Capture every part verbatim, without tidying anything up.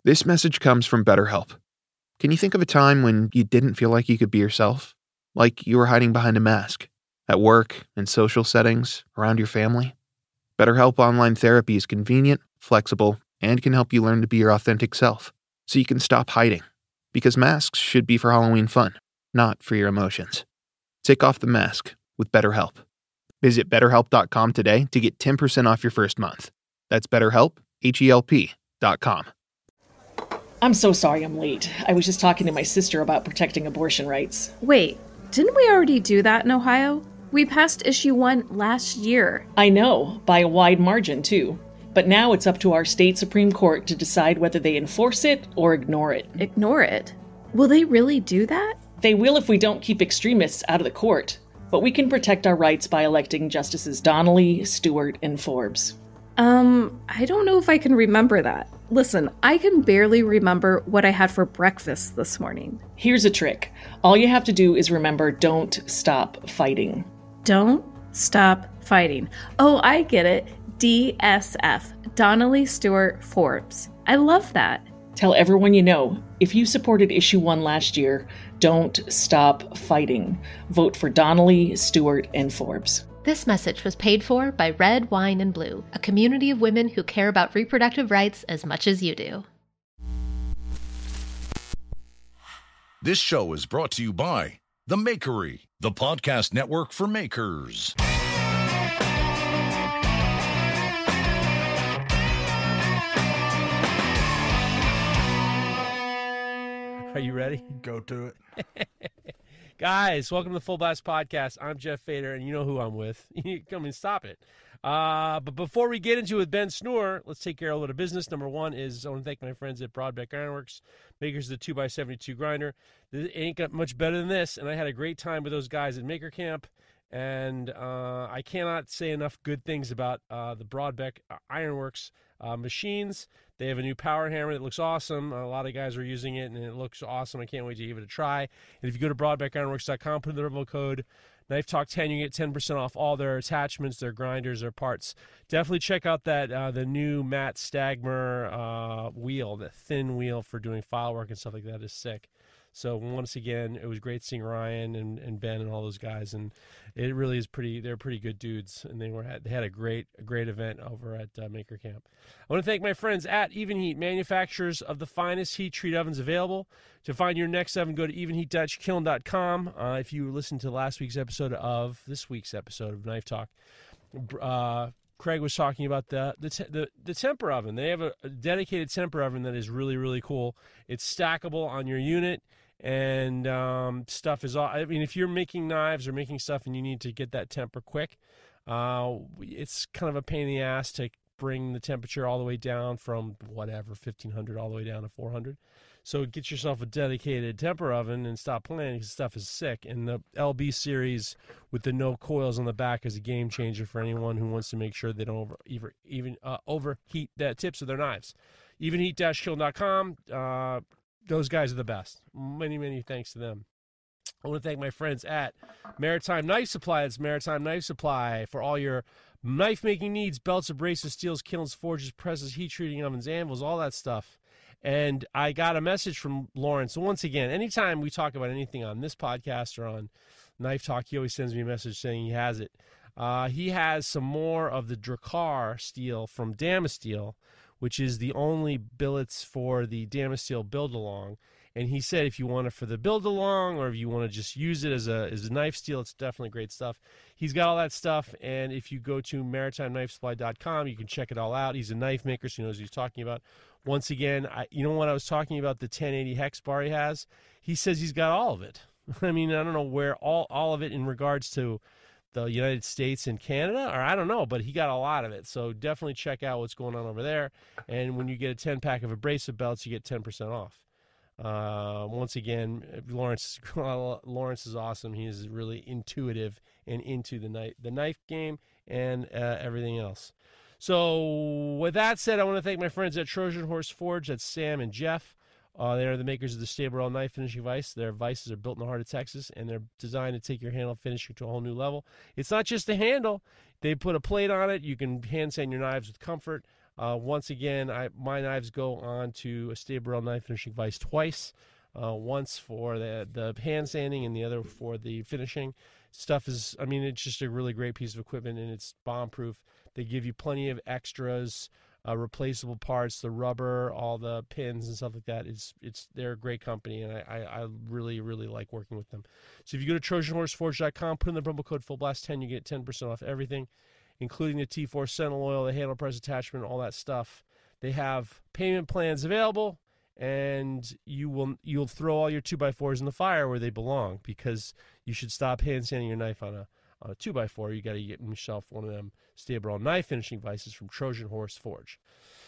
This message comes from BetterHelp. Can you think of a time when you didn't feel like you could be yourself? Like you were hiding behind a mask? At work, in social settings, around your family? BetterHelp Online Therapy is convenient, flexible, and can help you learn to be your authentic self, so you can stop hiding. Because masks should be for Halloween fun, not for your emotions. Take off the mask with BetterHelp. Visit better help dot com today to get ten percent off your first month. That's BetterHelp, H E L P dot com. I'm so sorry I'm late. I was just talking to my sister about protecting abortion rights. Wait, didn't we already do that in Ohio? We passed issue one last year. I know, by a wide margin, too. But now it's up to our state Supreme Court to decide whether they enforce it or ignore it. Ignore it? Will they really do that? They will if we don't keep extremists out of the court. But we can protect our rights by electing Justices Donnelly, Stewart, and Forbes. Um, I don't know if I can remember that. Listen, I can barely remember what I had for breakfast this morning. Here's a trick. All you have to do is remember, don't stop fighting. Don't stop fighting. Oh, I get it. D S F. Donnelly, Stewart, Forbes. I love that. Tell everyone you know, if you supported issue one last year, don't stop fighting. Vote for Donnelly, Stewart, and Forbes. This message was paid for by Red, Wine, and Blue, a community of women who care about reproductive rights as much as you do. This show is brought to you by The Makery, the podcast network for makers. Are you ready? Go to it. Guys, welcome to the Full Blast Podcast. I'm Jeff Fader, and you know who I'm with. Come and stop it. Uh, but before we get into it with Ben Snore, let's take care of a little business. Number one is I want to thank my friends at Broadbeck Ironworks, makers of the two by seventy-two grinder. It ain't got much better than this, and I had a great time with those guys at Maker Camp, and uh, I cannot say enough good things about uh, the Broadbeck Ironworks uh, machines. They have a new power hammer that looks awesome. A lot of guys are using it, and it looks awesome. I can't wait to give it a try. And if you go to broadbeck ironworks dot com, put in the promo code Knife Talk ten, you get ten percent off all their attachments, their grinders, their parts. Definitely check out that uh, the new Matt Stagmer uh, wheel, the thin wheel for doing file work and stuff like that is sick. So once again, it was great seeing Ryan and, and Ben and all those guys, and it really is pretty. They're pretty good dudes, and they were they had a great a great event over at uh, Maker Camp. I want to thank my friends at Even Heat, manufacturers of the finest heat treat ovens available. To find your next oven, go to even heat dash kiln dot com. Uh, if you listened to last week's episode of this week's episode of Knife Talk, uh, Craig was talking about the the, te- the the temper oven. They have a, a dedicated temper oven that is really really cool. It's stackable on your unit. And um, stuff is all, I mean, if you're making knives or making stuff and you need to get that temper quick, uh, it's kind of a pain in the ass to bring the temperature all the way down from whatever, fifteen hundred all the way down to four hundred. So get yourself a dedicated temper oven and stop playing because stuff is sick. And the L B series with the no coils on the back is a game changer for anyone who wants to make sure they don't over, even, even uh, overheat the tips of their knives. even heat dash kiln dot com. Uh, Those guys are the best. Many, many thanks to them. I want to thank my friends at Maritime Knife Supply. It's Maritime Knife Supply for all your knife-making needs, belts, abrasives, steels, kilns, forges, presses, heat treating ovens, anvils, all that stuff. And I got a message from Lawrence. So once again, anytime we talk about anything on this podcast or on Knife Talk, he always sends me a message saying he has it. Uh, he has some more of the Drakkar steel from Damasteel, which is the only billets for the Damasteel build-along. And he said if you want it for the build-along or if you want to just use it as a as a knife steel, it's definitely great stuff. He's got all that stuff, and if you go to maritime knife supply dot com, you can check it all out. He's a knife maker, so he knows what he's talking about. Once again, I, you know what I was talking about, the ten eighty hex bar he has? He says he's got all of it. I mean, I don't know where all, all of it in regards to the United States and Canada, or I don't know, but he got a lot of it. So definitely check out what's going on over there. And when you get a ten-pack of abrasive belts, you get ten percent off. Uh, once again, Lawrence Lawrence is awesome. He is really intuitive and into the knife, the knife game and uh, everything else. So with that said, I want to thank my friends at Trojan Horse Forge. That's Sam and Jeff. Uh, they are the makers of the Sta-Bil-Rail knife finishing vise. Their vices are built in the heart of Texas, and they're designed to take your handle finishing to a whole new level. It's not just the handle. They put a plate on it. You can hand sand your knives with comfort. Uh, once again, I, my knives go on to a Sta-Burrell knife finishing vise twice. Uh, once for the the hand sanding and the other for the finishing. Stuff is, I mean, it's just a really great piece of equipment, and it's bomb-proof. They give you plenty of extras, uh, replaceable parts, the rubber, all the pins and stuff like that. It's it's they're a great company, and I, I, I really, really like working with them. So if you go to Trojan Horse Forge dot com, put in the promo code full blast ten, you get ten percent off everything, including the T four Sentinel oil, the handle press attachment, all that stuff. They have payment plans available, and you will you'll throw all your two by fours in the fire where they belong, because you should stop hand sanding your knife on a on a two by four. You got to get yourself one of them Sta-Burrell knife finishing vices from Trojan Horse Forge.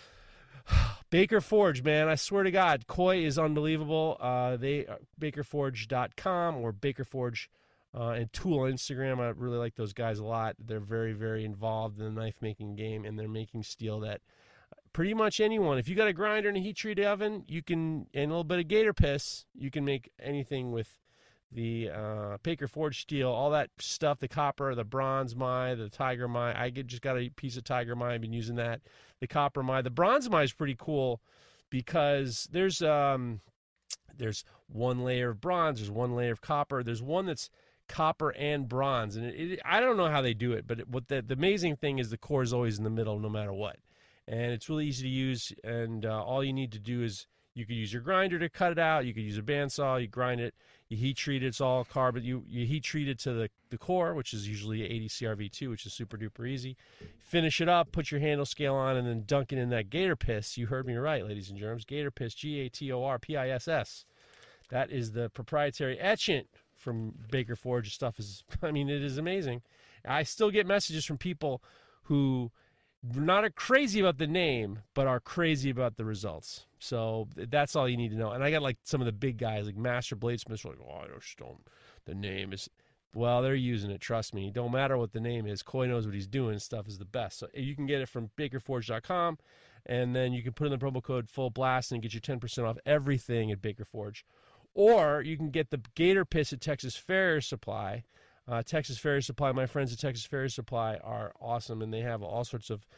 Baker Forge, man, I swear to God, Koi is unbelievable. Uh, they uh, Baker Forge dot com or Baker Forge uh, and Tool on Instagram. I really like those guys a lot. They're very, very involved in the knife making game, and they're making steel that pretty much anyone, if you got a grinder and a heat treated oven, you can, and a little bit of gator piss, you can make anything with the uh, Baker Forge steel, all that stuff, the copper, the bronze mai, the tiger mai. I get, just got a piece of tiger mai. I've been using that. The copper mai. The bronze mai is pretty cool because there's um, there's one layer of bronze, there's one layer of copper, there's one that's copper and bronze, and it, it, I don't know how they do it, but it, what the, the amazing thing is the core is always in the middle no matter what. And it's really easy to use, and uh, all you need to do is you could use your grinder to cut it out. You could use a bandsaw. You grind it. You heat treat it. It's all carbon. You you heat treat it to the, the core, which is usually eighty C R V two, which is super duper easy. Finish it up, put your handle scale on, and then dunk it in that gator piss. You heard me right, ladies and germs. Gator piss, G A T O R P I S S. That is the proprietary etchant from Baker Forge. Stuff is, I mean, it is amazing. I still get messages from people who not are crazy about the name, but are crazy about the results. So that's all you need to know. And I got like some of the big guys, like Master Bladesmiths, like, oh, I just don't. The name is, well, they're using it. Trust me. Don't matter what the name is. Koi knows what he's doing. Stuff is the best. So you can get it from Baker Forge dot com, and then you can put in the promo code Full Blast and get you ten percent off everything at Baker Forge. Or you can get the Gator Piss at Texas Farrier Supply. Uh, Texas Farrier Supply, my friends at Texas Farrier Supply are awesome, and they have all sorts of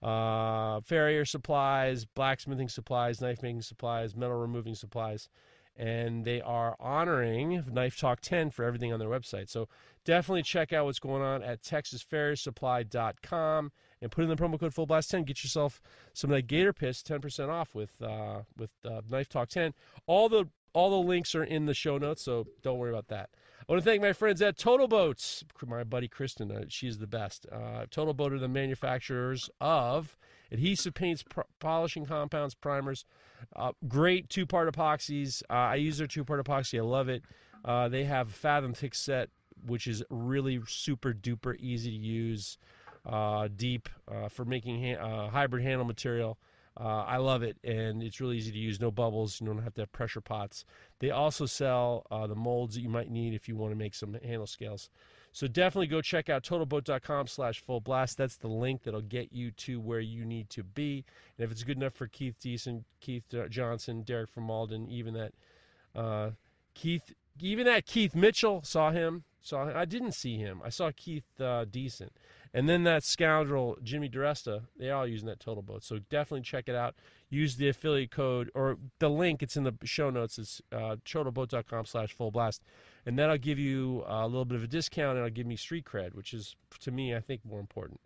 uh, farrier supplies, blacksmithing supplies, knife-making supplies, metal removing supplies, and they are honoring Knife Talk ten for everything on their website. So definitely check out what's going on at Texas Farrier Supply dot com and put in the promo code Full Blast ten. Get yourself some of that Gator Piss, ten percent off with uh, with uh, Knife Talk ten. All the all the links are in the show notes, so don't worry about that. I want to thank my friends at Total Boats. My buddy Kristen, uh, she's the best. Uh, Total Boat are the manufacturers of adhesive paints, pr- polishing compounds, primers. Uh, great two-part epoxies. Uh, I use their two-part epoxy. I love it. Uh, they have a Fathom Thick set, which is really super-duper easy to use, uh, deep uh, for making ha- uh, hybrid handle material. Uh, I love it, and it's really easy to use. No bubbles. You don't have to have pressure pots. They also sell uh, the molds that you might need if you want to make some handle scales. So definitely go check out total boat dot com slash full blast. That's the link that'll get you to where you need to be. And if it's good enough for Keith Deason, Keith Johnson, Derek from Malden, even that uh, Keith, even that Keith Mitchell, saw him. Saw him. I didn't see him. I saw Keith uh, Deason. And then that scoundrel, Jimmy DeResta, they're all using that Total Boat. So definitely check it out. Use the affiliate code, or the link, it's in the show notes. It's uh, total boat dot com slash full blast. And that'll give you a little bit of a discount, and it'll give me street cred, which is, to me, I think, more important.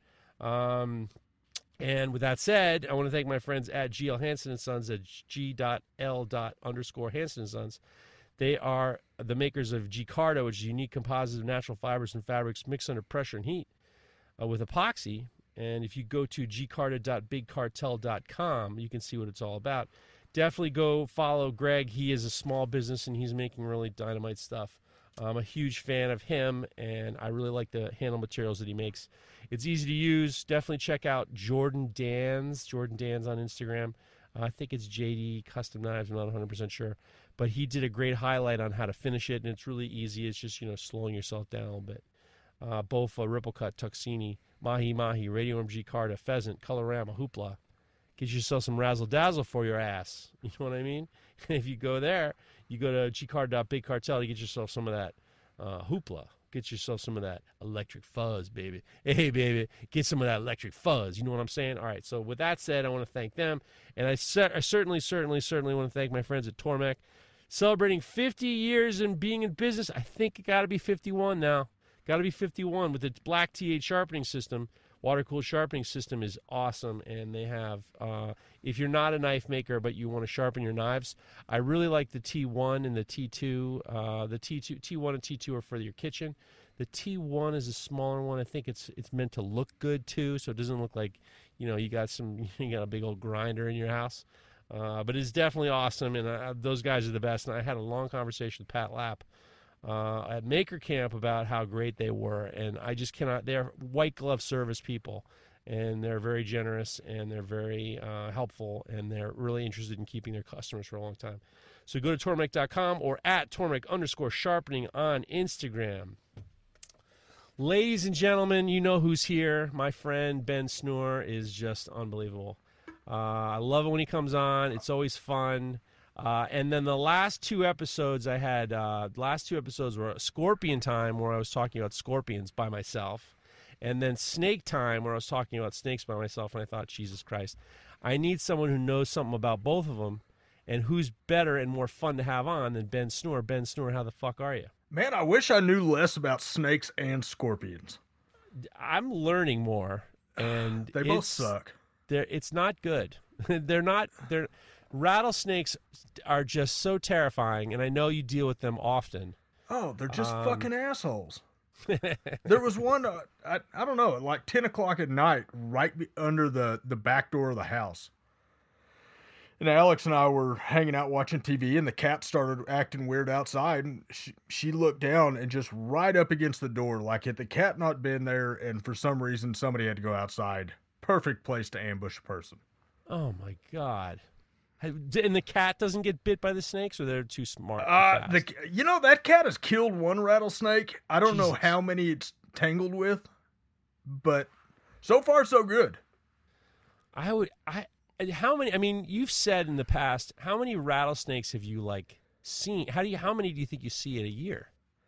Um, and with that said, I want to thank my friends at G L Hansen and Sons at G.L. underscore Hansen and Sons. They are the makers of G-Carta, which is a unique composite of natural fibers and fabrics mixed under pressure and heat. Uh, with epoxy, and if you go to g carta dot big cartel dot com, you can see what it's all about. Definitely go follow Greg. He is a small business, and he's making really dynamite stuff. I'm a huge fan of him, and I really like the handle materials that he makes. It's easy to use. Definitely check out Jordan Dans, Jordan Dans on Instagram. Uh, I think it's J D Custom Knives. I'm not one hundred percent sure. But he did a great highlight on how to finish it, and it's really easy. It's just, you know, slowing yourself down a little bit. Uh, both uh, Ripple Cut, Tuxini, Mahi Mahi, Radium G-Carta, Pheasant, Colorama, Hoopla. Get yourself some razzle dazzle for your ass. You know what I mean? If you go there, you go to G carta dot big cartel to get yourself some of that uh, Hoopla. Get yourself some of that electric fuzz, baby. Hey, baby, get some of that electric fuzz. You know what I'm saying? All right, so with that said, I want to thank them. And I, cer- I certainly, certainly, certainly want to thank my friends at Tormek. Celebrating fifty years in being in business. I think it got to be fifty-one now. Got to be fifty-one with the Black T eight sharpening system. Water-cooled sharpening system is awesome, and they have, uh, if you're not a knife maker but you want to sharpen your knives, I really like the T one and the T two. Uh, the T two, T one and T two are for your kitchen. The T one is a smaller one. I think it's it's meant to look good too, so it doesn't look like, you know, you got some you got a big old grinder in your house. Uh, but it's definitely awesome, and I, those guys are the best. And I had a long conversation with Pat Lapp Uh, at Maker Camp about how great they were, and I just cannot. They're white glove service people, and they're very generous, and they're very uh, helpful, and they're really interested in keeping their customers for a long time. So go to Tormek dot com or at Tormek underscore sharpening on Instagram. Ladies and gentlemen, you know who's here. My friend Ben Snur is just unbelievable. Uh, I love it when he comes on. It's always fun. Uh, and then the last two episodes I had, uh, the last two episodes were Scorpion Time, where I was talking about scorpions by myself, and then Snake Time, where I was talking about snakes by myself, and I thought, Jesus Christ, I need someone who knows something about both of them, and who's better and more fun to have on than Ben Snur. Ben Snur, how the fuck are you? Man, I wish I knew less about snakes and scorpions. I'm learning more, and they both it's, suck. They're, it's not good. they're not. They're rattlesnakes are just so terrifying, and I know you deal with them often. Oh, they're just um, fucking assholes. There was one, uh, I, I don't know, at like ten o'clock at night, right be- under the, the back door of the house. And Alex and I were hanging out watching T V, and the cat started acting weird outside, and she, she looked down and just right up against the door, like had the cat not been there, and for some reason somebody had to go outside. Perfect place to ambush a person. Oh, my God. And the cat doesn't get bit by the snakes, or they're too smart? Uh, the, you know, that cat has killed one rattlesnake. I don't Jesus. know how many it's tangled with, but so far so good. I would. I. How many? I mean, you've said in the past, how many rattlesnakes have you like seen? How do you? How many do you think you see in a year?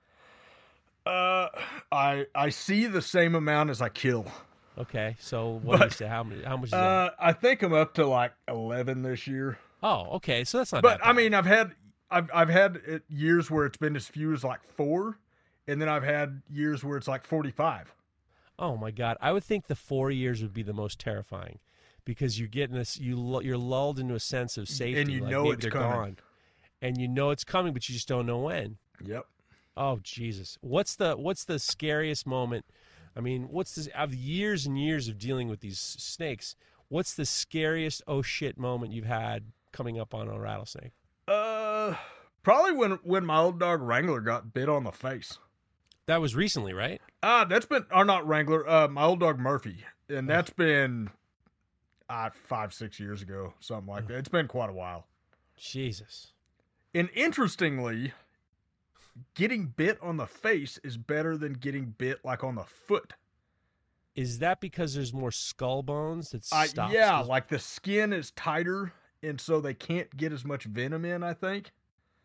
Uh, I I see the same amount as I kill. Okay, so what do you say? How many? How much is that? Uh, I think I'm up to like eleven this year. Oh, okay, so that's not. But that I bad. mean, I've had I've I've had it, years where it's been as few as like four, and then I've had years where it's like forty-five. Oh my God, I would think the four years would be the most terrifying, because you're getting this. You you're lulled into a sense of safety, And you like know maybe it's they're coming. gone, and you know it's coming, but you just don't know when. Yep. Oh Jesus, what's the what's the scariest moment? I mean, what's this, of years and years of dealing with these snakes, what's the scariest oh shit moment you've had coming up on a rattlesnake? Uh, probably when when my old dog Wrangler got bit on the face. That was recently, right? Ah, uh, that's been, or not Wrangler, uh, my old dog Murphy, and that's been uh, five, six years ago, something like that. It's been quite a while. Jesus. And interestingly, getting bit on the face is better than getting bit like on the foot. Is that because there's more skull bones that Uh, stops? yeah, the- like the skin is tighter, and so they can't get as much venom in, I think.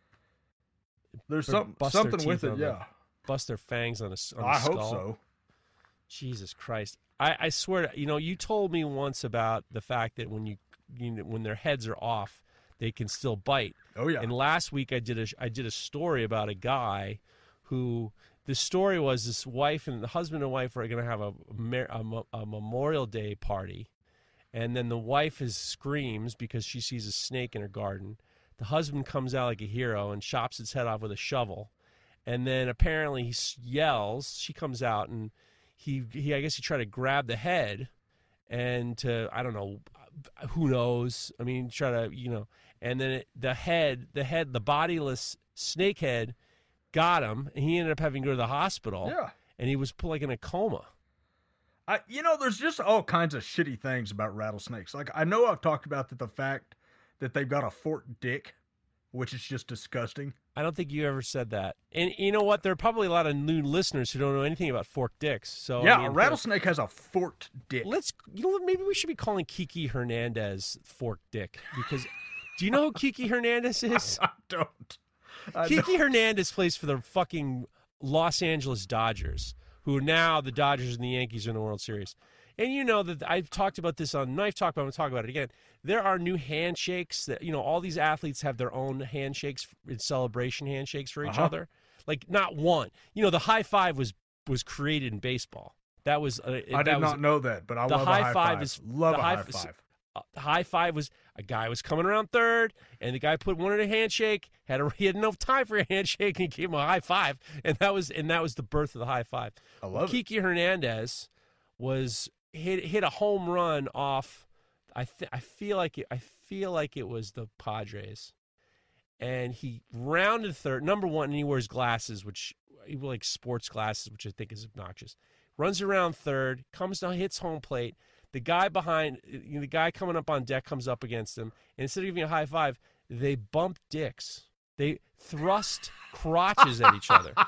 There's Or some, bust their something with teeth it, on the- yeah. bust their fangs on a, s- on a I skull. hope so. Jesus Christ. I, I swear, to, you know, you told me once about the fact that when you, you know, when their heads are off, they can still bite. Oh, yeah. And last week I did a I did a story about a guy who, the story was this wife and the husband and wife are going to have a, a, a Memorial Day party, and then the wife is screams because she sees a snake in her garden. The husband comes out like a hero and chops its head off with a shovel, and then apparently he s- yells. She comes out and he he I guess he tried to grab the head, and to I don't know, who knows? I mean, try to you know. And then it, the head, the head, the bodiless snake head got him, and he ended up having to go to the hospital. Yeah. And he was put like in a coma. I, you know, there's just all kinds of shitty things about rattlesnakes. Like, I know I've talked about that the fact that they've got a forked dick, which is just disgusting. I don't think you ever said that. And you know what? There are probably a lot of new listeners who don't know anything about forked dicks. So yeah, I mean, a rattlesnake has a forked dick. Let's, you know, maybe we should be calling Kiki Hernandez forked dick, because do you know who Kiki Hernandez is? I don't. I Kiki don't. Hernandez plays for the fucking Los Angeles Dodgers, who now the Dodgers and the Yankees are in the World Series. And you know that I've talked about this on Knife Talk, but I'm going to talk about it again. There are new handshakes that, you know, all these athletes have their own handshakes, celebration handshakes for each Uh-huh. other. Like, not one. You know, the high five was was created in baseball. That was uh, I that did was, not know that, but I the love high a high five five. is- love the a high high f- five. uh, the high five was a guy was coming around third, and the guy put one in a handshake. Had a, he had no time for a handshake, and he gave him a high five, and that was and that was the birth of the high five. I Well, love it. Kiki Hernandez was hit hit a home run off. I th- I feel like it, I feel like it was the Padres, and he rounded third. Number one, and he wears glasses, which he like sports glasses, which I think is obnoxious. Runs around third, comes down, hits home plate. The guy behind, the guy coming up on deck comes up against him, and instead of giving a high five, they bump dicks. They thrust crotches at each other.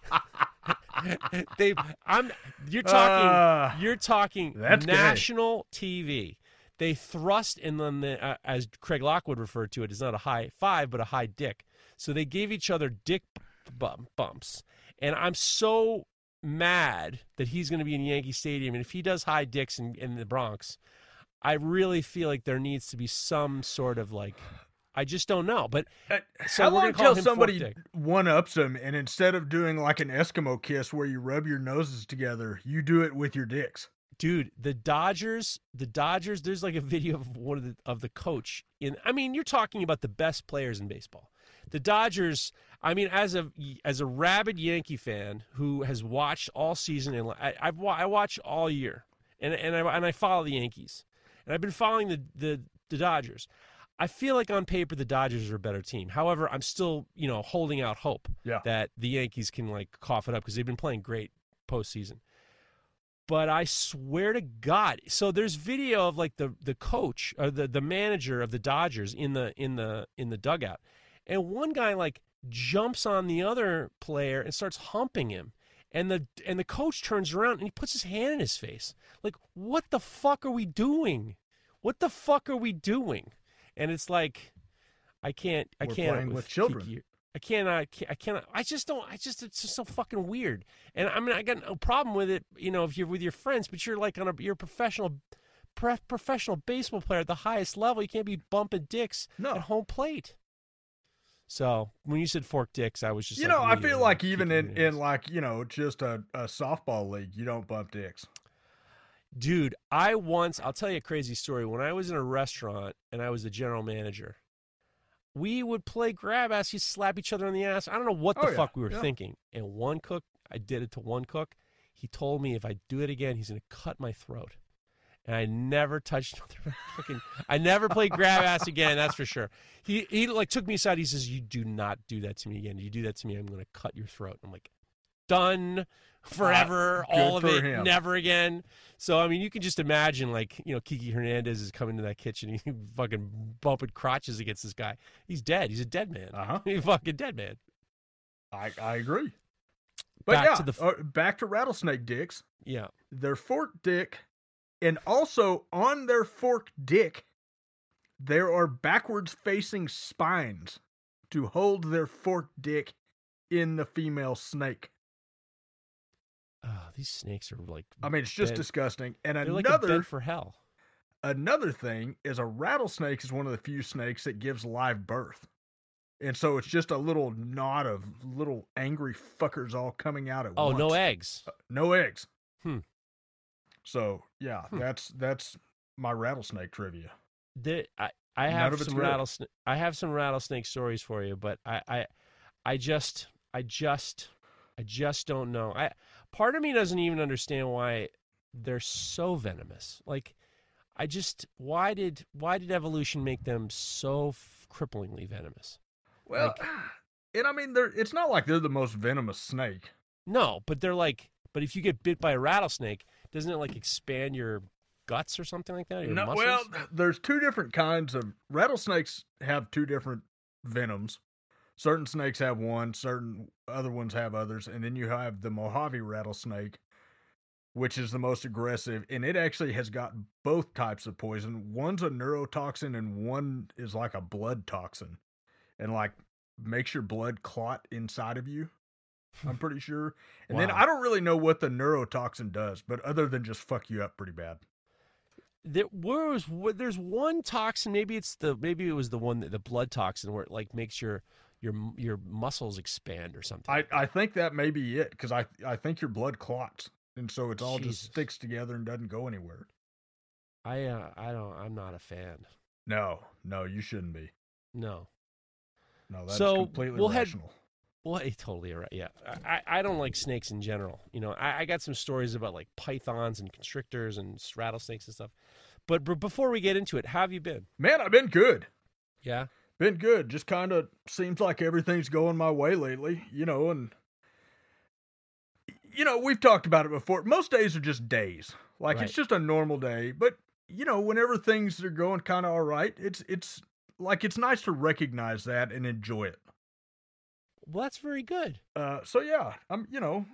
they, I'm, you're talking, Uh, you're talking that's gay. national T V. They thrust, and then the, uh, as Craig Lockwood referred to it, it's not a high five, but a high dick. So they gave each other dick bump, bumps, and I'm so mad that he's going to be in Yankee Stadium, and if he does high dicks in, in the Bronx, I really feel like there needs to be some sort of like, I just don't know. But Uh, so how we're long gonna call till him somebody Fork Dick. one ups him, and instead of doing like an Eskimo kiss where you rub your noses together, you do it with your dicks? Dude, the Dodgers, the Dodgers, there's like a video of one of the of the coach in I mean, you're talking about the best players in baseball. The Dodgers, I mean, as a as a rabid Yankee fan who has watched all season and I I've wa- I watch all year. And and I and I follow the Yankees. And I've been following the the, the Dodgers. I feel like on paper the Dodgers are a better team. However, I'm still, you know, holding out hope Yeah. that the Yankees can like cough it up because they've been playing great postseason. But I swear to God, so there's video of like the the coach or the, the manager of the Dodgers in the in the in the dugout, and one guy like jumps on the other player and starts humping him, and the and the coach turns around and he puts his hand in his face, like, what the fuck are we doing? What the fuck are we doing? And it's like, I can't, I We're can't playing with children. Kiki. I cannot, I cannot, I just don't, I just, it's just so fucking weird. And I mean, I got no problem with it, you know, if you're with your friends, but you're like on a, you're a professional, pre- professional baseball player at the highest level. You can't be bumping dicks No. at home plate. So when you said fork dicks, I was just You like, know, I feel immediately like even kicking in, your in ass. like, you know, just a, a softball league, you don't bump dicks. Dude, I once, I'll tell you a crazy story. When I was in a restaurant and I was the general manager, we would play grab ass, you slap each other on the ass. I don't know what the Oh, yeah, fuck we were yeah. thinking. And one cook, I did it to one cook. He told me if I do it again, he's going to cut my throat. And I never touched another fucking, I never played grab ass again, that's for sure. He he like took me aside. He says, "You do not do that to me again. You do that to me, I'm going to cut your throat." I'm like, done forever, Uh, all of good it, for him. never again. So I mean, you can just imagine, like, you know, Kiki Hernandez is coming to that kitchen, he fucking bumping crotches against this guy. He's dead. He's a dead man. Uh-huh. He's a fucking dead man. I, I agree. But Back yeah, to the f- uh, back to rattlesnake dicks. Yeah. Their fork dick, and also on their fork dick, there are backwards facing spines to hold their fork dick in the female snake. Oh, these snakes are like, I mean, it's just bed- disgusting. And they're like a another bed for hell. another thing is a rattlesnake is one of the few snakes that gives live birth. And so it's just a little knot of little angry fuckers all coming out at Oh, once. no eggs. Uh, no eggs. Hmm. So yeah, Hmm. that's that's my rattlesnake trivia. The, I, I None have of it's some good. rattlesnake. I have some rattlesnake stories for you, but I, I, I just, I just, I just don't know. I part of me doesn't even understand why they're so venomous. Like, I just, why did, why did evolution make them so f- cripplingly venomous? Well, Like- and I mean, they're it's not like they're the most venomous snake. No, but they're like, but if you get bit by a rattlesnake, doesn't it like expand your guts or something like that? Or your No, muscles? well, there's two different kinds of rattlesnakes have two different venoms. Certain snakes have one, certain other ones have others, and then you have the Mojave rattlesnake, which is the most aggressive, and it actually has got both types of poison. One's a neurotoxin, and one is like a blood toxin, and like makes your blood clot inside of you. I'm pretty sure. And Wow. then I don't really know what the neurotoxin does, but other than just fuck you up pretty bad. There was there's one toxin. Maybe it's the maybe it was the one that the blood toxin where it like makes your your your muscles expand or something. I, I think that may be it because I I think your blood clots, and so it's all Jesus. just sticks together and doesn't go anywhere. I uh, I don't I'm not a fan. No, no, you shouldn't be. No. No, that's So, completely we'll head- rational. Well, eh, totally right. Yeah, I, I don't like snakes in general. You know, I, I got some stories about like pythons and constrictors and rattlesnakes and stuff. But, but before we get into it, how have you been? Man, I've been good. Yeah. Been good. Just kind of seems like everything's going my way lately, you know, and you know, we've talked about it before. Most days are just days. Like Right. it's just a normal day, but you know, whenever things are going kind of all right, it's it's like it's nice to recognize that and enjoy it. Well, that's very good. Uh so yeah, I'm, you know,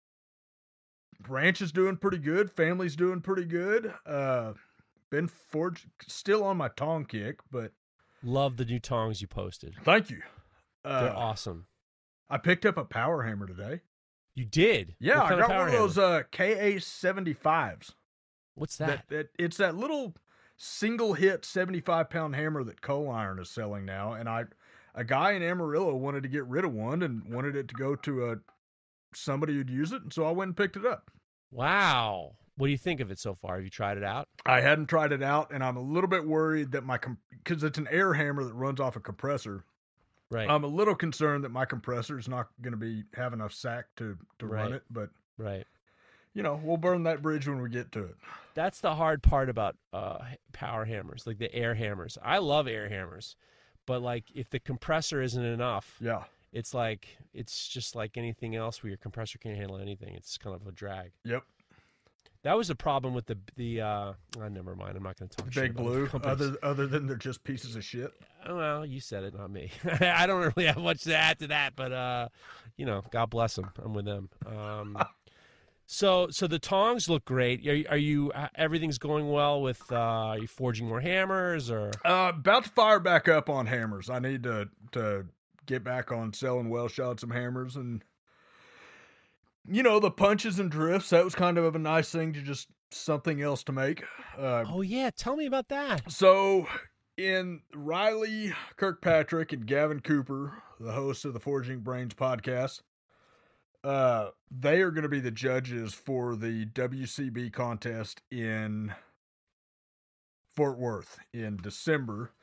ranch is doing pretty good, family's doing pretty good. Uh been forged still on my tong kick, but Love the new tongs you posted. thank you. Uh, They're awesome. I picked up a power hammer today. You did? Yeah, What I kind got power one of those hammer? uh, K A seventy-fives. What's that? That, that it's that little single hit seventy-five pound hammer that Coal Iron is selling now, and I, a guy in Amarillo wanted to get rid of one and wanted it to go to a somebody who'd use it, and so I went and picked it up. Wow. What do you think of it so far? Have you tried it out? I hadn't tried it out, and I'm a little bit worried that my because it's an air hammer that runs off a compressor. Right. I'm a little concerned that my compressor is not going to be have enough sack to to run Right. it, but right. you know we'll burn that bridge when we get to it. That's the hard part about uh, power hammers, like the air hammers. I love air hammers, but like if the compressor isn't enough, Yeah. it's like it's just like anything else where your compressor can't handle anything. It's kind of a drag. Yep. That was the problem with the the. Uh, oh, never mind. I'm not going to talk. shit Big about Blue. companies. Other other than they're just pieces of shit. Well, you said it, not me. I don't really have much to add to that, but uh, you know, God bless them. I'm with them. Um, so, so the tongs look great. Are, you- are you? uh, Everything's going well with? Uh, are you forging more hammers or? Uh, about to fire back up on hammers. I need to to get back on selling well shot some hammers, and you know the punches and drifts. That was kind of a nice thing to just something else to make. Uh, Oh yeah, tell me about that. So, in Riley Kirkpatrick and Gavin Cooper, the hosts of the Forging Brains podcast, uh, they are going to be the judges for the W C B contest in Fort Worth in December.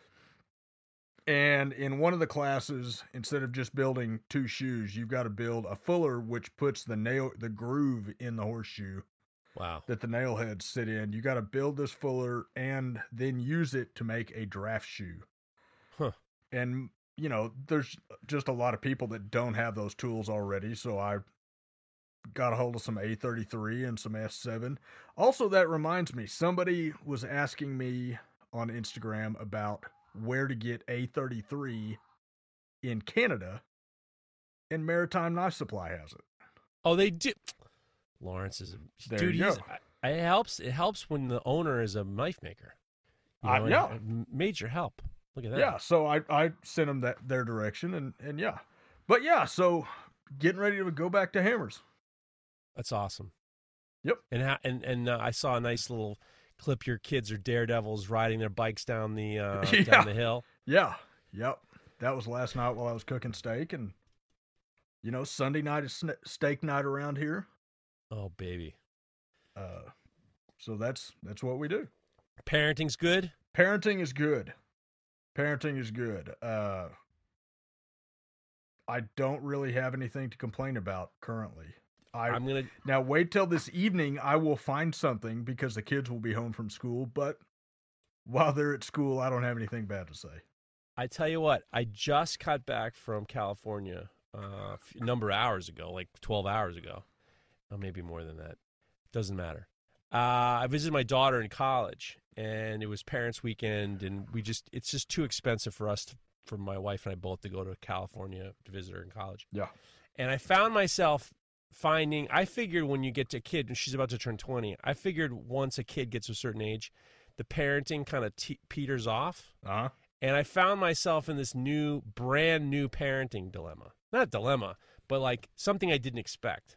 And in one of the classes, instead of just building two shoes, you've got to build a fuller, which puts the nail, the groove in the horseshoe Wow. that the nail heads sit in. You got to build this fuller and then use it to make a draft shoe. Huh. And, you know, there's just a lot of people that don't have those tools already. So I got a hold of some A thirty-three and some S seven. Also, that reminds me, somebody was asking me on Instagram about where to get A thirty-three in Canada, and Maritime Knife Supply has it. Oh, they do. Lawrence is a There dude. you He's, go. I- it helps. It helps when the owner is a knife maker. You Uh, know, yeah. it- it Major help. Look at that. Yeah, so I I sent them that their direction, and and yeah, but yeah, so getting ready to go back to hammers. That's awesome. Yep. And ha- and and uh, I saw a nice little clip. Your kids are daredevils riding their bikes down the uh, Yeah. down the hill. Yeah, yep. That was last night while I was cooking steak, and you know Sunday night is sne- steak night around here. Oh baby, Uh, so that's that's what we do. parenting's good. Parenting is good. Parenting is good. Uh, I don't really have anything to complain about currently. I I'm gonna. Now wait till this evening. I will find something because the kids will be home from school. But while they're at school, I don't have anything bad to say. I tell you what. I just got back from California uh, a few- number of hours ago, like twelve hours ago, or maybe more than that. Doesn't matter. Uh, I visited my daughter in college, and it was parents' weekend, and we just it's just too expensive for us to, for my wife and I both to go to California to visit her in college. Yeah. And I found myself finding, I figured when you get to a kid, and she's about to turn twenty, I figured once a kid gets a certain age, the parenting kind of te- peters off. Uh huh. And I found myself in this new, brand new parenting dilemma. not a dilemma, but like something I didn't expect.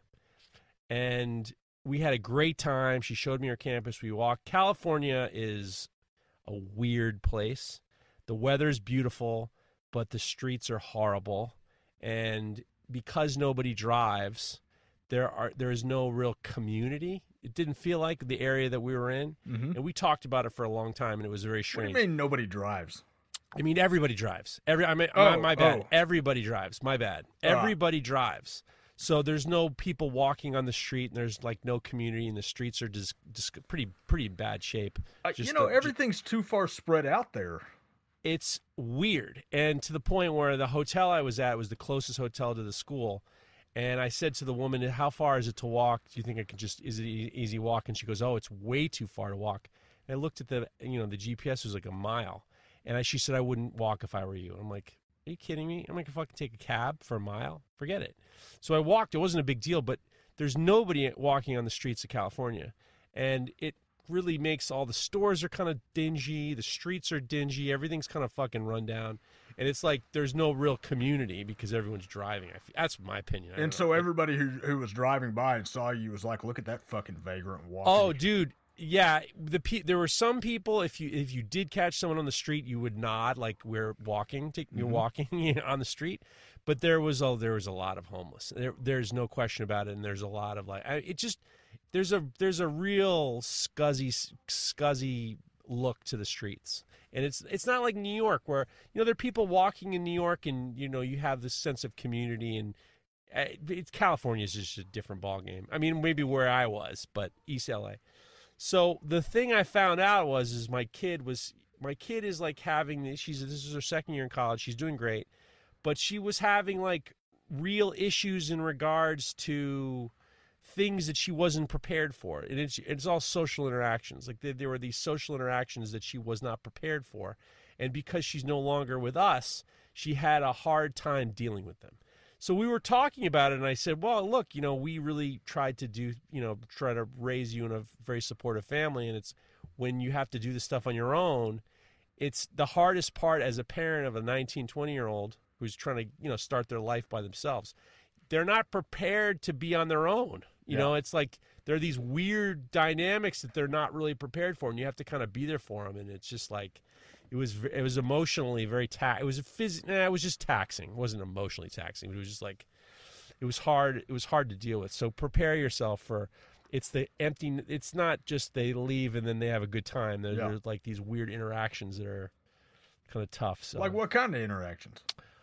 And we had a great time. She showed me her campus. We walked. California is a weird place. The weather's beautiful, but the streets are horrible. And because nobody drives, there are there is no real community. It didn't feel like the area that we were in. Mm-hmm. And we talked about it for a long time, and it was very strange. What do you mean nobody drives? I mean, everybody drives. Every I mean, oh, my, my bad. Oh. Everybody drives. My bad. Everybody uh. drives. So there's no people walking on the street, and there's like no community, and the streets are just, just pretty pretty bad shape. Uh, you know, the, everything's too far spread out there. It's weird, and to the point where the hotel I was at was the closest hotel to the school. And I said to the woman, "How far is it to walk? Do you think I can just is it e- easy walk?" And she goes, "Oh, it's way too far to walk." And I looked at the you know the G P S was like a mile, and I, she said, "I wouldn't walk if I were you." I'm like, "Are you kidding me? I'm not gonna fucking take a cab for a mile. Forget it." So I walked. It wasn't a big deal, but there's nobody walking on the streets of California, and it really makes all the stores are kind of dingy. The streets are dingy. Everything's kind of fucking run down. And it's like there's no real community because everyone's driving. I feel, that's my opinion. And so know. everybody who who was driving by and saw you was like, "Look at that fucking vagrant walking." Oh, dude, yeah. The there were some people. If you if you did catch someone on the street, you would nod like we're walking. To, you're mm-hmm. walking on the street. But there was a there was a lot of homeless. There there's no question about it. And there's a lot of like I, it just there's a there's a real scuzzy scuzzy look to the streets. And it's it's not like New York where, you know, there are people walking in New York and, you know, you have this sense of community. And it's California is just a different ballgame. I mean, maybe where I was, but East L A. So the thing I found out was is my kid was my kid is like having she's this is her second year in college. She's doing great, but she was having like real issues in regards to things that she wasn't prepared for. And it's, it's all social interactions. Like there, there were these social interactions that she was not prepared for. And because she's no longer with us, she had a hard time dealing with them. So we were talking about it, and I said, well, look, you know, we really tried to do, you know, try to raise you in a very supportive family. And it's when you have to do this stuff on your own, it's the hardest part as a parent of a nineteen, twenty-year-old who's trying to, you know, start their life by themselves. They're not prepared to be on their own. You yeah. know, it's like there are these weird dynamics that they're not really prepared for, and you have to kind of be there for them. And it's just like, it was it was emotionally very ta- It was a phys- nah, it was just taxing. It wasn't emotionally taxing, but it was just like, it was hard. It was hard to deal with. So prepare yourself for, it's the empty. It's not just they leave and then they have a good time. There's, yeah. there's like these weird interactions that are kind of tough. So like what kind of interactions?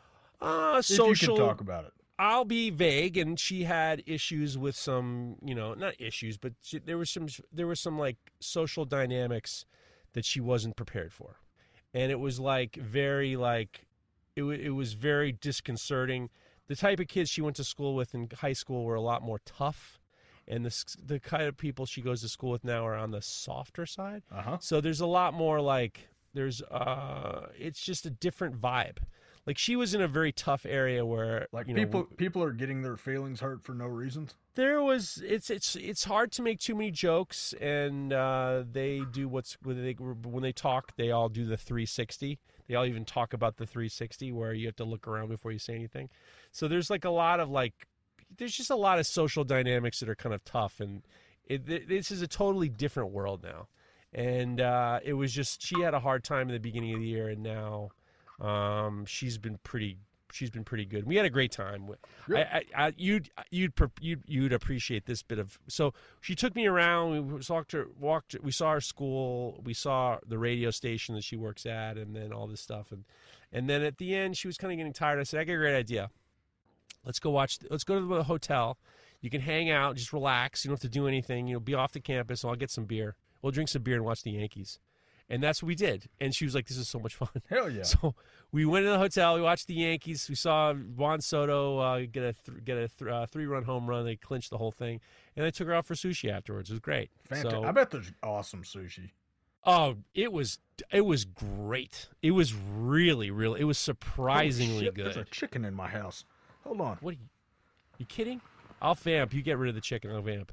Uh, social. If you can talk about it. I'll be vague, and she had issues with some, you know, not issues, but she, there was some, there was some like social dynamics that she wasn't prepared for, and it was like very like, it w- it was very disconcerting. The type of kids she went to school with in high school were a lot more tough, and the the kind of people she goes to school with now are on the softer side. Uh-huh. So there's a lot more like there's uh, it's just a different vibe. Like she was in a very tough area where like you know, people people are getting their feelings hurt for no reasons. There was it's it's it's hard to make too many jokes, and uh, they do what's when they when they talk they all do the three sixty. They all even talk about the three sixty where you have to look around before you say anything. So there's like a lot of like there's just a lot of social dynamics that are kind of tough, and it, it, this is a totally different world now. And uh, it was just she had a hard time in the beginning of the year, and now. Um, she's been pretty. She's been pretty good. We had a great time. I, I, I, you'd, you'd, you'd, you'd appreciate this bit of. So she took me around. We walked her, walked. We saw her school. We saw the radio station that she works at, and then all this stuff. And, and then at the end, she was kind of getting tired. I said, "I got a great idea. Let's go watch. Let's go to the hotel. You can hang out, just relax. You don't have to do anything. You'll be off the campus. And I'll get some beer. We'll drink some beer and watch the Yankees." And that's what we did. And she was like, this is so much fun. Hell yeah. So we went to the hotel. We watched the Yankees. We saw Juan Soto uh, get a th- get a th- uh, three-run home run. They clinched the whole thing. And I took her out for sushi afterwards. It was great. Fantastic. So, I bet there's awesome sushi. Oh, it was it was great. It was really, really, it was surprisingly shit, good. There's a chicken in my house. Hold on. What are you, you kidding? I'll vamp. You get rid of the chicken. I'll vamp.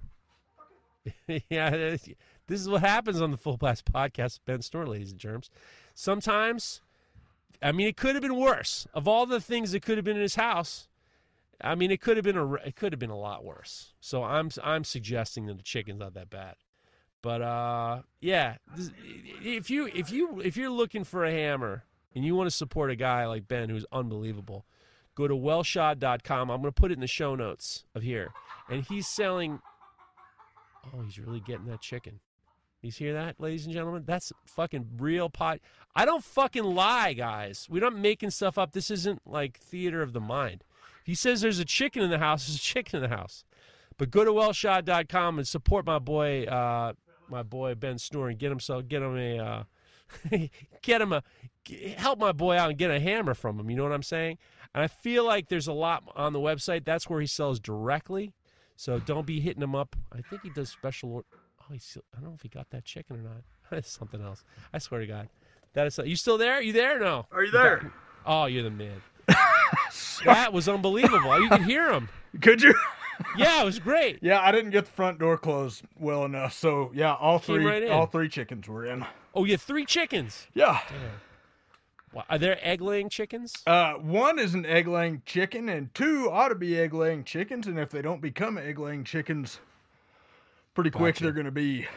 Yeah, this is what happens on the Full Blast Podcast. Ben Snort, ladies and germs. Sometimes, I mean, it could have been worse. Of all the things that could have been in his house, I mean, it could have been a it could have been a lot worse. So I'm I'm suggesting that the chicken's not that bad. But uh, yeah, this, if you if you if you're looking for a hammer and you want to support a guy like Ben who's unbelievable, go to wellshot dot com. I'm going to put it in the show notes of here. And he's selling. Oh, he's really getting that chicken. You hear that, ladies and gentlemen? That's fucking real pot. I don't fucking lie, guys. We're not making stuff up. This isn't like theater of the mind. He says there's a chicken in the house. There's a chicken in the house. But go to wellshot dot com and support my boy, uh, my boy Ben Snore, and get himself, get him a, uh, get him a, help my boy out and get a hammer from him. You know what I'm saying? And I feel like there's a lot on the website. That's where he sells directly. So don't be hitting him up. I think he does special order. Oh, he's still, I don't know if he got that chicken or not. That's something else. I swear to God. That is. You still there? You there? Or no. Are you there? You oh, you're the man. That was unbelievable. You could hear him. Could you? Yeah, it was great. Yeah, I didn't get the front door closed well enough. So yeah, all Came three, right in. all three chickens were in. Oh, you had three chickens. Yeah. Damn. Wow. Are there egg-laying chickens? Uh, one is an egg-laying chicken, and two ought to be egg-laying chickens. And if they don't become egg-laying chickens, pretty quick Gotcha. they're going to be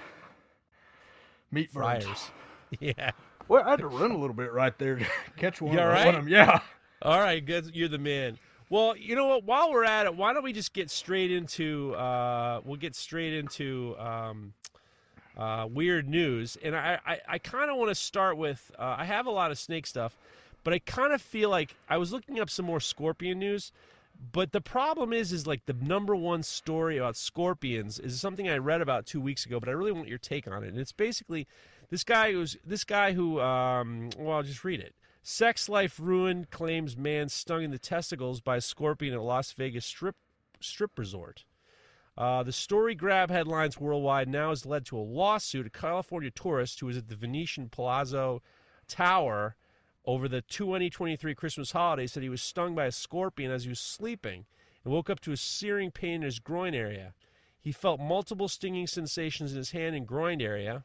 meat birds. Fryers. Yeah. Well, I had to run a little bit right there to catch one, You all one right? of them. Yeah. All right, good. You're the man. Well, you know what? While we're at it, why don't we just get straight into? Uh, we'll get straight into um, uh, weird news, and I, I, I kind of want to start with. Uh, I have a lot of snake stuff, but I kind of feel like I was looking up some more scorpion news. But the problem is, is like the number one story about scorpions is something I read about two weeks ago. But I really want your take on it, and it's basically this guy who's this guy who. Um, well, I'll just read it. Sex life ruined, claims man stung in the testicles by a scorpion at Las Vegas strip strip resort. Uh, the story grabbed headlines worldwide. Now has led to a lawsuit. A California tourist who was at the Venetian Palazzo Tower over the twenty twenty-three Christmas holiday said he was stung by a scorpion as he was sleeping and woke up to a searing pain in his groin area. He felt multiple stinging sensations in his hand and groin area.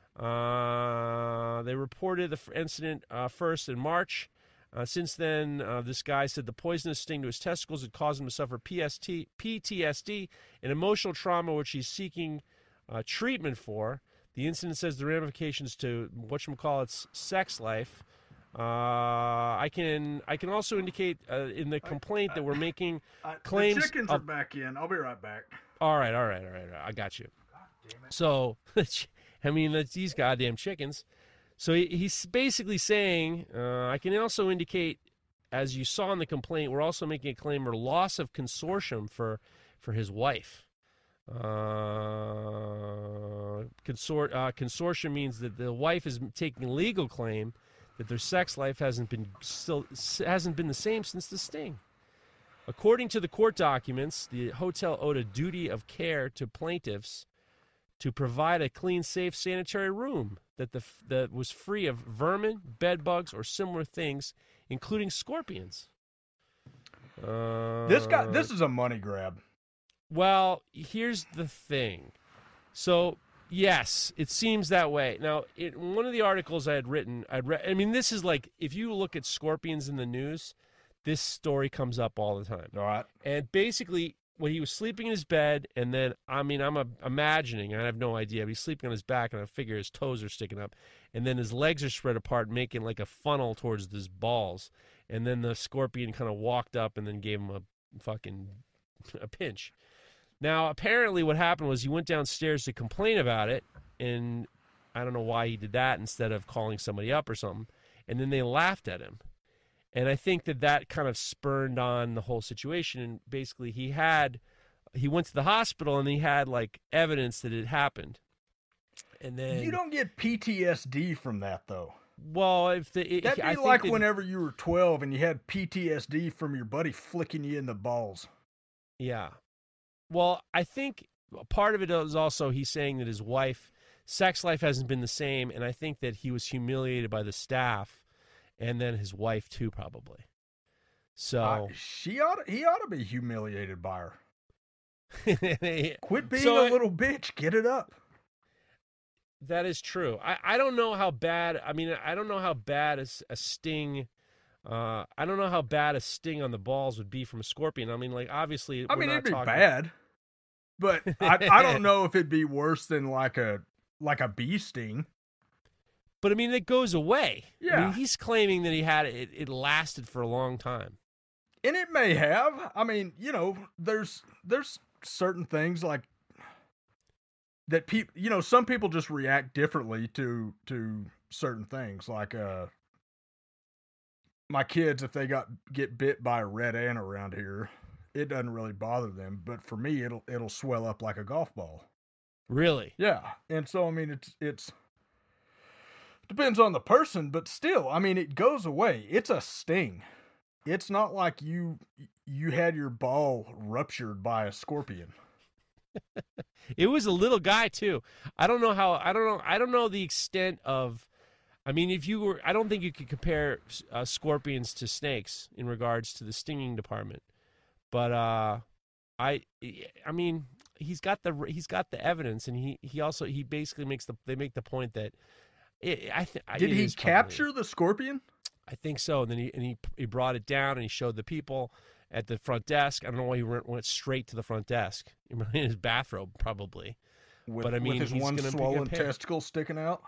Uh, they reported the incident uh, first in March. Uh, since then, uh, this guy said the poisonous sting to his testicles had caused him to suffer P S T, P T S D, an emotional trauma which he's seeking uh, treatment for. The incident says the ramifications to whatchamacallit's sex life. Uh, I can I can also indicate uh, in the complaint that we're making I, claims. The chickens of, are back in. I'll be right back. all right, all right, all right, all right. I got you. So. I mean, that's these goddamn chickens. So he, he's basically saying, uh, I can also indicate, as you saw in the complaint, we're also making a claim or loss of consortium for, for his wife. Uh, consort, uh, consortium means that the wife is taking a legal claim that their sex life hasn't been still hasn't been the same since the sting. According to the court documents, the hotel owed a duty of care to plaintiffs to provide a clean, safe, sanitary room that the that was free of vermin, bed bugs, or similar things, including scorpions. Uh, This guy, this is a money grab. Well, here's the thing. So, yes, it seems that way. Now, in one of the articles I had written, I'd read. I mean, this is like if you look at scorpions in the news, this story comes up all the time. All right. And basically, when he was sleeping in his bed, and then, I mean, I'm a, imagining, I have no idea, but he's sleeping on his back, and I figure his toes are sticking up, and then his legs are spread apart, making like a funnel towards his balls, and then the scorpion kind of walked up and then gave him a fucking a pinch. Now, apparently what happened was he went downstairs to complain about it, and I don't know why he did that instead of calling somebody up or something, and then they laughed at him. And I think that that kind of spurred on the whole situation. And basically he had, he went to the hospital and he had like evidence that it happened. And then You don't get P T S D from that, though. well, if the, it, That'd be I think like that- whenever you were twelve and you had P T S D from your buddy flicking you in the balls. Yeah. Well, I think part of it is also he's saying that his wife, sex life hasn't been the same. And I think that he was humiliated by the staff and then his wife too, probably. So Uh, she ought to, he ought to be humiliated by her. Quit being So a I- little bitch. Get it up. That is true. I, I don't know how bad, I mean, I don't know how bad a, a sting Uh, I don't know how bad a sting on the balls would be from a scorpion. I mean, like, obviously, I we're mean, not it'd be talking... bad, but I, I don't know if it'd be worse than like a like a bee sting. But I mean, it goes away. Yeah. I mean, he's claiming that he had it. It lasted for a long time. And it may have. I mean, you know, there's there's certain things like that people, you know, some people just react differently to to certain things. Like uh my kids, if they got get bit by a red ant around here, it doesn't really bother them, but for me it'll it'll swell up like a golf ball. Really? Yeah. And so I mean it's it's depends on the person, but still, I mean, it goes away. It's a sting. It's not like you you had your ball ruptured by a scorpion. It was a little guy too. I don't know how. I don't know. I don't know the extent of. I mean, if you were, I don't think you could compare uh, scorpions to snakes in regards to the stinging department. But uh, I, I mean, he's got the he's got the evidence, and he he also he basically makes the they make the point that. It, I th- Did it he is capture probably, the scorpion? I think so. And then he and he he brought it down and he showed the people at the front desk. I don't know why he went, went straight to the front desk in his bathrobe, probably. With, but I mean, with his he's one gonna swollen testicle sticking out.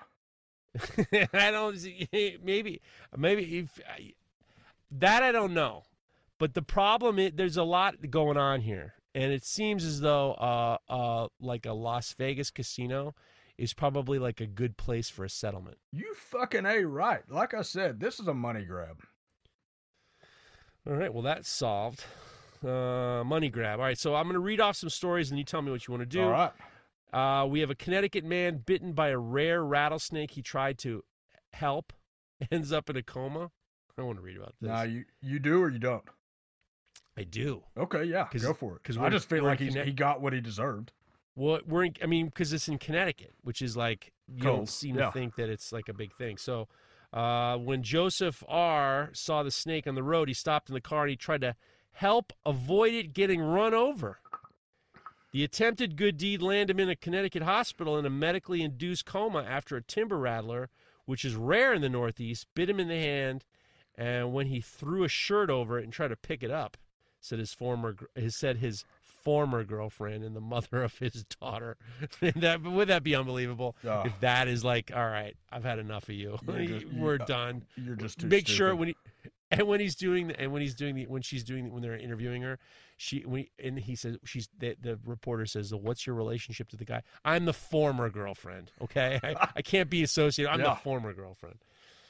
I don't see, maybe maybe if that I don't know. But the problem is there's a lot going on here, and it seems as though uh uh like a Las Vegas casino is probably like a good place for a settlement. You fucking A right. Like I said, this is a money grab. All right, well, that's solved. Uh, money grab. All right, so I'm going to read off some stories, and you tell me what you want to do. All right. Uh, we have a Connecticut man bitten by a rare rattlesnake he tried to help, ends up in a coma. I want to read about this. Now, you, you do or you don't? I do. Okay, yeah, go for it. Because I just feel like he's, he got what he deserved. Well, we're in, I mean, because it's in Connecticut, which is like, you Cold. don't seem Yeah. to think that it's like a big thing. So uh, when Joseph R. saw the snake on the road, he stopped in the car and he tried to help avoid it getting run over. The attempted good deed landed him in a Connecticut hospital in a medically induced coma after a timber rattler, which is rare in the Northeast, bit him in the hand, and when he threw a shirt over it and tried to pick it up, said his former, his said his former girlfriend and the mother of his daughter. that, would that be unbelievable? Oh. If that is like, all right, I've had enough of you. You're just- We're you- done. You're just too Make sure stupid. when he, and when he's doing the, and when he's doing the, when she's doing the, when they're interviewing her, she when he, and he says she's the, the reporter says, well, what's your relationship to the guy? I'm the former girlfriend. Okay, I, I can't be associated. I'm Yeah. the former girlfriend.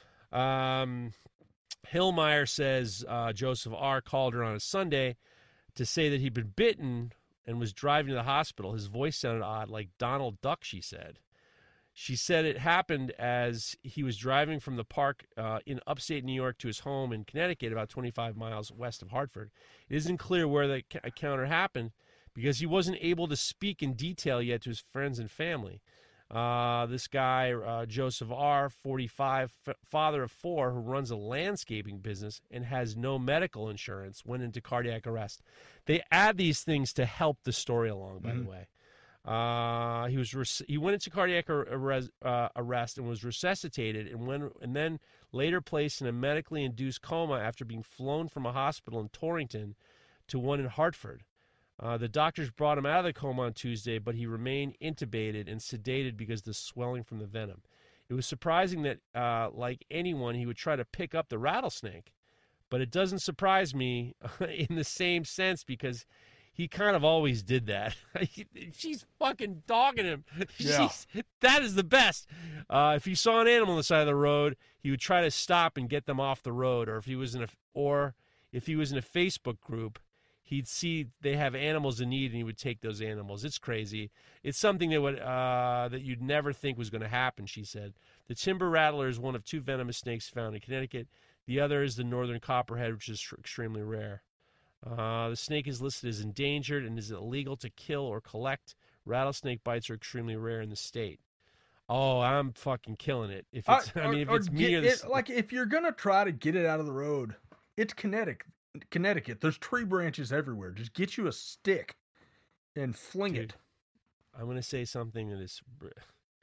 Um, Hillmeyer says uh, Joseph R. called her on a Sunday to say that he'd been bitten and was driving to the hospital. His voice sounded odd, like Donald Duck, she said. She said it happened as he was driving from the park uh, in upstate New York to his home in Connecticut, about twenty-five miles west of Hartford. It isn't clear where the encounter happened because he wasn't able to speak in detail yet to his friends and family. Uh, this guy, uh, Joseph R., forty-five, f- father of four, who runs a landscaping business and has no medical insurance, went into cardiac arrest. They add these things to help the story along, by Mhm. the way. Uh, he was res- he went into cardiac ar- arrest, uh, arrest and was resuscitated, and when and then later placed in a medically induced coma after being flown from a hospital in Torrington to one in Hartford. Uh, the doctors brought him out of the coma on Tuesday, but he remained intubated and sedated because of the swelling from the venom. It was surprising that, uh, like anyone, he would try to pick up the rattlesnake, but it doesn't surprise me in the same sense because he kind of always did that. She's fucking dogging him. Yeah. She's, that is the best. Uh, if he saw an animal on the side of the road, he would try to stop and get them off the road. Or if he was in a, or if he was in a Facebook group, he'd see they have animals in need and he would take those animals. It's crazy. It's something that would uh, that you'd never think was going to happen, she said. The timber rattler is one of two venomous snakes found in Connecticut. The other is the northern copperhead, which is extremely rare. Uh, the snake is listed as endangered and is illegal to kill or collect. Rattlesnake bites are extremely rare in the state. Oh, I'm fucking killing it. If it's, I, or- mean, if or it's me get or this, it- like if you're gonna try to get it out of the road, it's Connecticut. Connecticut. There's tree branches everywhere. Just get you a stick and fling Dude. it. I'm going to say something that is,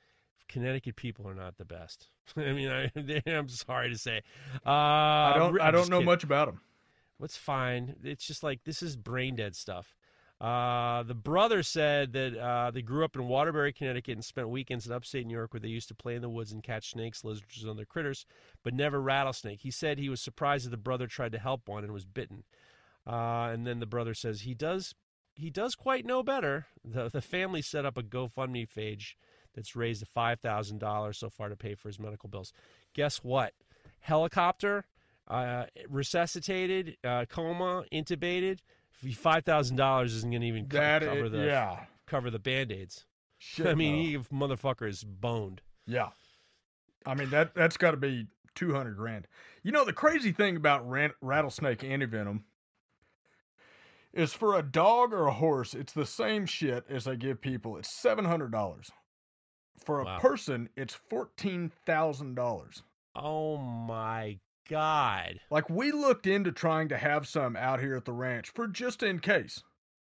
Connecticut people are not the best. I mean, I, I'm sorry to say. Uh, I don't. I don't know kidding. much about them. What's fine? It's just like this is brain dead stuff. Uh, the brother said that uh, they grew up in Waterbury, Connecticut, and spent weekends in upstate New York where they used to play in the woods and catch snakes, lizards, and other critters, but never rattlesnake. He said he was surprised that the brother tried to help one and was bitten. Uh, and then the brother says he does he does quite know better. The the family set up a GoFundMe page that's raised five thousand dollars so far to pay for his medical bills. Guess what? Helicopter, uh, resuscitated, uh, coma, intubated. five thousand dollars isn't going to even co- That cover is- the yeah. cover the Band-Aids. Shit, I mean, no. he motherfucker is boned. Yeah. I mean, that, that's got to be two hundred grand. You know, the crazy thing about ran- rattlesnake antivenom is for a dog or a horse, it's the same shit as they give people. It's seven hundred dollars. For a Wow. person, it's fourteen thousand dollars. Oh my God. Like, we looked into trying to have some out here at the ranch for just in case.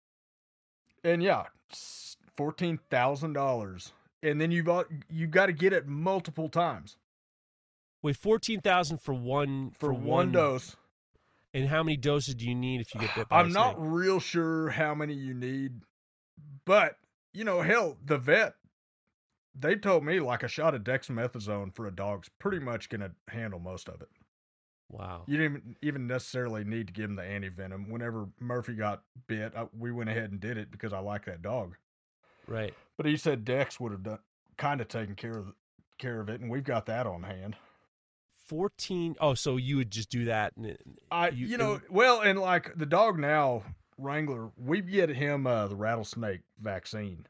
And yeah, s- fourteen thousand dollars. And then you've got, you got to get it multiple times Wait, fourteen thousand for one for, for one, dose. And how many doses do you need if you get bit by I'm a not snake? real sure how many you need, but, you know, hell, the vet, they told me like a shot of dexamethasone for a dog's pretty much going to handle most of it. Wow. You didn't even- even necessarily need to give him the antivenom. Whenever Murphy got bit, I, we went ahead and did it because I like that dog. Right. But he said Dex would have done kind of taken care of care of it, and we've got that on hand. fourteen Oh, so you would just do that. And, I, you, know, well, and like the dog now, Wrangler, we get him uh, the rattlesnake vaccine.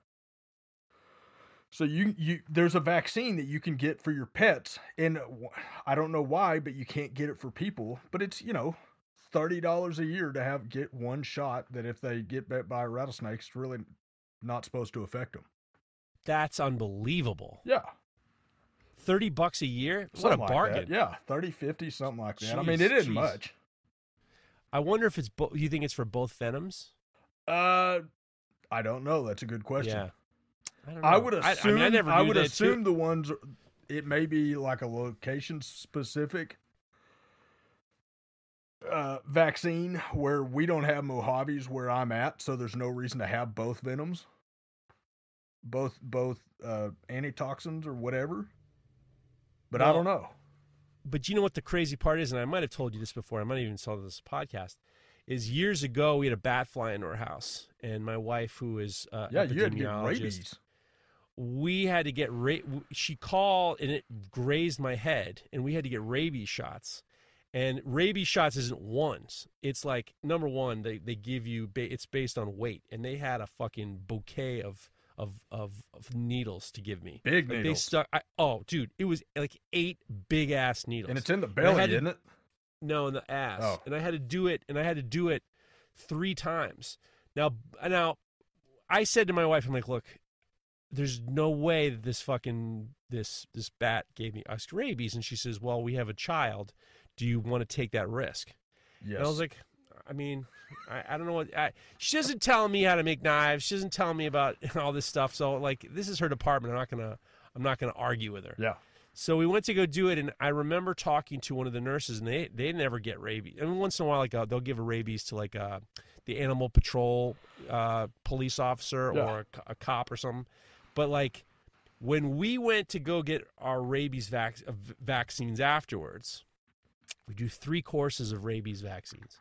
So you you there's a vaccine that you can get for your pets, and I don't know why, but you can't get it for people. But it's, you know, thirty dollars a year to have get one shot that if they get bit by a rattlesnake, it's really not supposed to affect them. That's unbelievable. Yeah. thirty bucks a year? What Something a like that. bargain. Yeah, thirty, fifty, something like that. I Jeez, mean, it isn't jeez. much. I wonder if it's bo- you think it's for both venoms? Uh, I don't know. That's a good question. Yeah. I don't know. I would I- assume. I, mean, I never I knew would that, assume too. the ones. It may be like a location specific uh, vaccine where we don't have Mojaves where I'm at, so there's no reason to have both venoms, both both uh, antitoxins or whatever. But I Well, don't know. But you know what the crazy part is, and I might have told you this before, I might have even told this podcast, is years ago we had a bat fly into our house, and my wife, who is uh, Yeah, you had to get epidemiologist, rabies. we had to get ra- she called and it grazed my head, and we had to get rabies shots. And rabies shots isn't ones. It's like, number one, they, they give you, ba- it's based on weight, and they had a fucking bouquet of of of, of needles to give me. Big Like, they needles. stuck. I, oh, dude, it was like eight big ass needles, And it's in the And I belly, had to- isn't it? no, in the ass. Oh. And I had to do it, and I had to do it three times. Now, now, I said to my wife, I'm like, look, there's no way that this fucking this this bat gave me us rabies. And she says, well, we have a child. Do you want to take that risk? Yes. And I was like, I mean, I, I don't know what. I, she doesn't tell me how to make knives. She doesn't tell me about all this stuff. So like, this is her department. I'm not gonna I'm not gonna argue with her. yeah. So we went to go do it, and I remember talking to one of the nurses, and they they never get rabies. I mean, once in a while, like uh, they'll give a rabies to like uh, the animal patrol uh, police officer Yeah. or a, co- a cop or something. But like when we went to go get our rabies vac- uh, v- vaccines afterwards, we do three courses of rabies vaccines,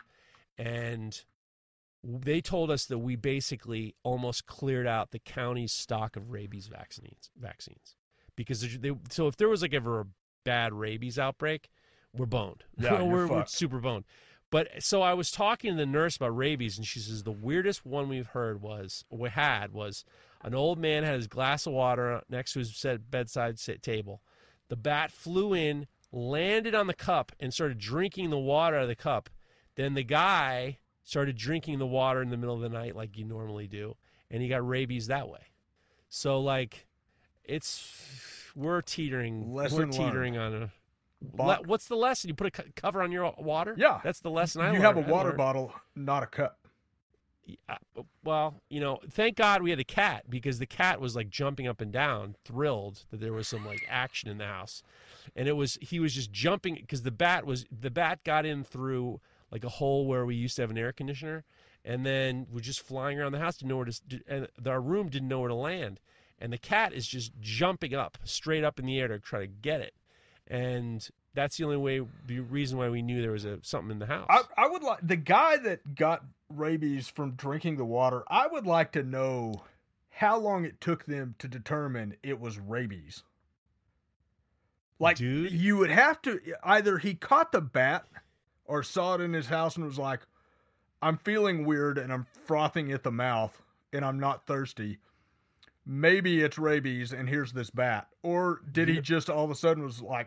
and they told us that we basically almost cleared out the county's stock of rabies vaccines. Vaccines. Because they, so if there was like ever a bad rabies outbreak, we're boned. Yeah, you're we're, we're fucked. super boned. But so I was talking to the nurse about rabies, and she says the weirdest one we've heard was we had was an old man had his glass of water next to his set- bedside sit table. The bat flew in, landed on the cup, and started drinking the water out of the cup. Then the guy started drinking the water in the middle of the night like you normally do, and he got rabies that way. So like. It's we're teetering. Lesson we're learned. teetering on a. Bo- Le, what's the lesson? You put a co- cover on your water. Yeah. that's the lesson I You learned. have a I water learned. bottle, not a cup. Yeah, well, you know, thank God we had a cat, because the cat was like jumping up and down, thrilled that there was some like action in the house. And it was, he was just jumping because the bat was, the bat got in through like a hole where we used to have an air conditioner, and then was just flying around the house, didn't know where to, and our room didn't know where to land. And the cat is just jumping up straight up in the air to try to get it. And that's the only way, the reason why we knew there was a something in the house. I, I would like the guy that got rabies from drinking the water. I would like to know how long it took them to determine it was rabies. Like, Dude. you would have to either he caught the bat or saw it in his house and was like, I'm feeling weird and I'm frothing at the mouth and I'm not thirsty. Maybe it's rabies and here's this bat. Or did he just all of a sudden was like,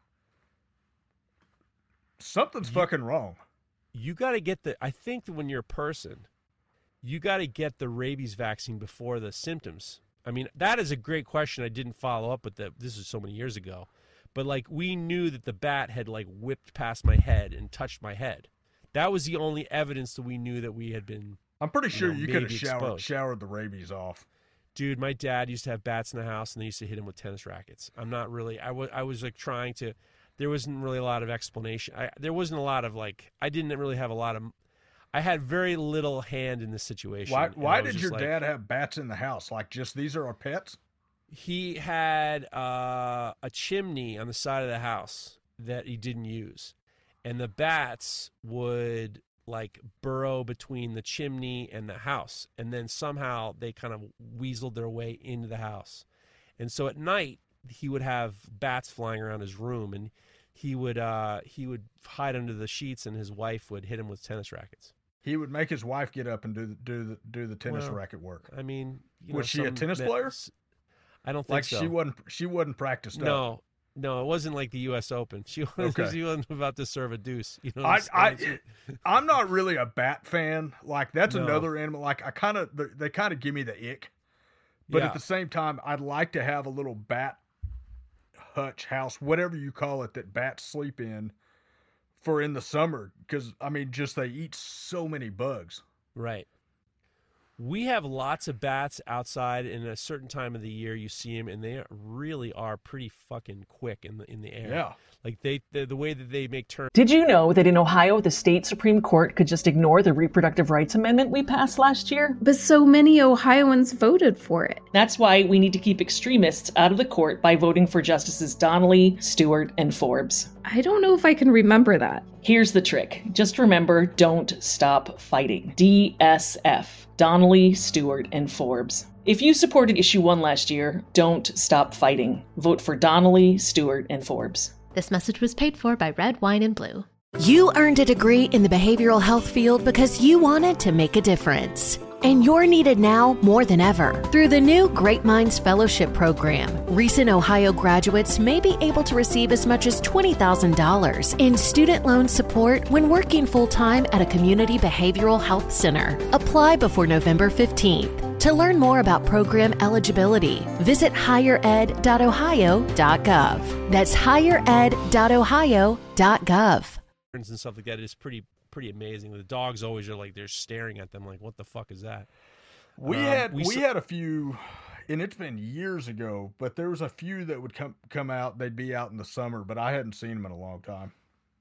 something's You- fucking wrong. You got to get the, I think that when you're a person, you got to get the rabies vaccine before the symptoms. I mean, that is a great question. I didn't follow up with that. This was so many years ago. But like, we knew that the bat had like whipped past my head and touched my head. That was the only evidence that we knew that we had been. I'm pretty you sure know, you could have maybe showered, exposed. showered the rabies off. Dude, my dad used to have bats in the house, and they used to hit him with tennis rackets. I'm not really, I was, I was like trying to, there wasn't really a lot of explanation. I, there wasn't a lot of like, I didn't really have a lot of, I had very little hand in this situation. Why, and I why was did just your like- dad have bats in the house? Like, just these are our pets? He had uh, a chimney on the side of the house that he didn't use. And the bats would like burrow between the chimney and the house. And then somehow they kind of weaseled their way into the house. And so at night, he would have bats flying around his room, and he would uh, he would hide under the sheets, and his wife would hit him with tennis rackets. He would make his wife get up and do the, do the, do the tennis Well, racket work. I mean, you Was know, she a some tennis men- player? I don't think Like so. she wasn't she wasn't practiced up. No, no, it wasn't like the U S Open. She wasn't, Okay. she wasn't about to serve a deuce. You know, I, what I, I'm saying? I'm not really a bat fan. Like, that's No. another animal. Like, I kind of, they kind of give me the ick. But Yeah. at the same time, I'd like to have a little bat hutch house, whatever you call it, that bats sleep in for in the summer. Because, I mean, just they eat so many bugs. Right. We have lots of bats outside, and at a certain time of the year you see them, and they really are pretty fucking quick in the in the air. Yeah. Like they, the, the way that they make turns. Did you know that in Ohio, the state Supreme Court could just ignore the reproductive rights amendment we passed last year? But so many Ohioans voted for it. That's why we need to keep extremists out of the court by voting for Justices Donnelly, Stewart, and Forbes. I don't know if I can remember that. Here's the trick. Just remember, don't stop fighting. D S F. Donnelly, Stewart, and Forbes. If you supported issue one last year, don't stop fighting. Vote for Donnelly, Stewart, and Forbes. This message was paid for by Red Wine and Blue. You earned a degree in the behavioral health field because you wanted to make a difference. And you're needed now more than ever. Through the new Great Minds Fellowship Program, recent Ohio graduates may be able to receive as much as twenty thousand dollars in student loan support when working full-time at a community behavioral health center. Apply before November fifteenth. To learn more about program eligibility, visit higher ed dot ohio dot gov. That's higher ed dot ohio dot gov. and stuff like that is pretty pretty amazing. The dogs always are like, they're staring at them like, what the fuck is that? We Um, had we we, s- had a few, and it's been years ago, but there was a few that would come come out. They'd be out in the summer, but I hadn't seen them in a long time.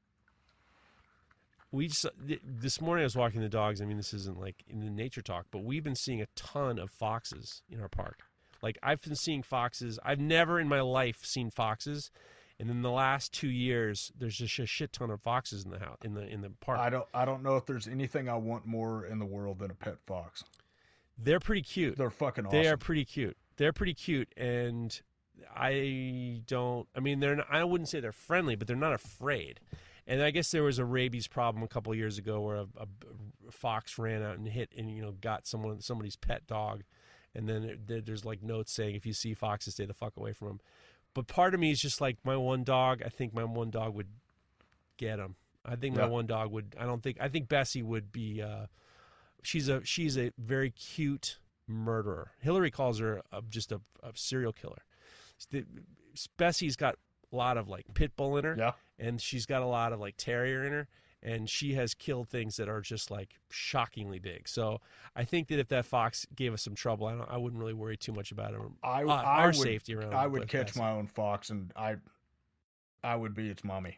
We just, th- this morning I was walking the dogs. I mean, this isn't like in the nature talk, but we've been seeing a ton of foxes in our park. Like, I've been seeing foxes. I've never in my life seen foxes. And in the last two years, there's just a shit ton of foxes in the house, in the in the park. I don't I don't know if there's anything I want more in the world than a pet fox. They're pretty cute. They're fucking awesome. They are pretty cute. They're pretty cute, and I don't. I mean, they're. Not, I wouldn't say they're friendly, but they're not afraid. And I guess there was a rabies problem a couple of years ago where a, a, a fox ran out and hit and you know got someone somebody's pet dog, and then there, there, there's like notes saying if you see foxes, stay the fuck away from them. But part of me is just like my one dog. I think my one dog would get him. I think my Yeah. one dog would. I don't think. I think Bessie would be. Uh, she's a she's a very cute murderer. Hillary calls her a, just a, a serial killer. The- Bessie's got a lot of like pit bull in her, Yeah. and she's got a lot of like terrier in her. and she has killed things that are just like shockingly big. So I think that if that fox gave us some trouble, I don't, I wouldn't really worry too much about it. I, uh, I our would, safety around. I would catch pets. my own fox, and I, I would be its mommy.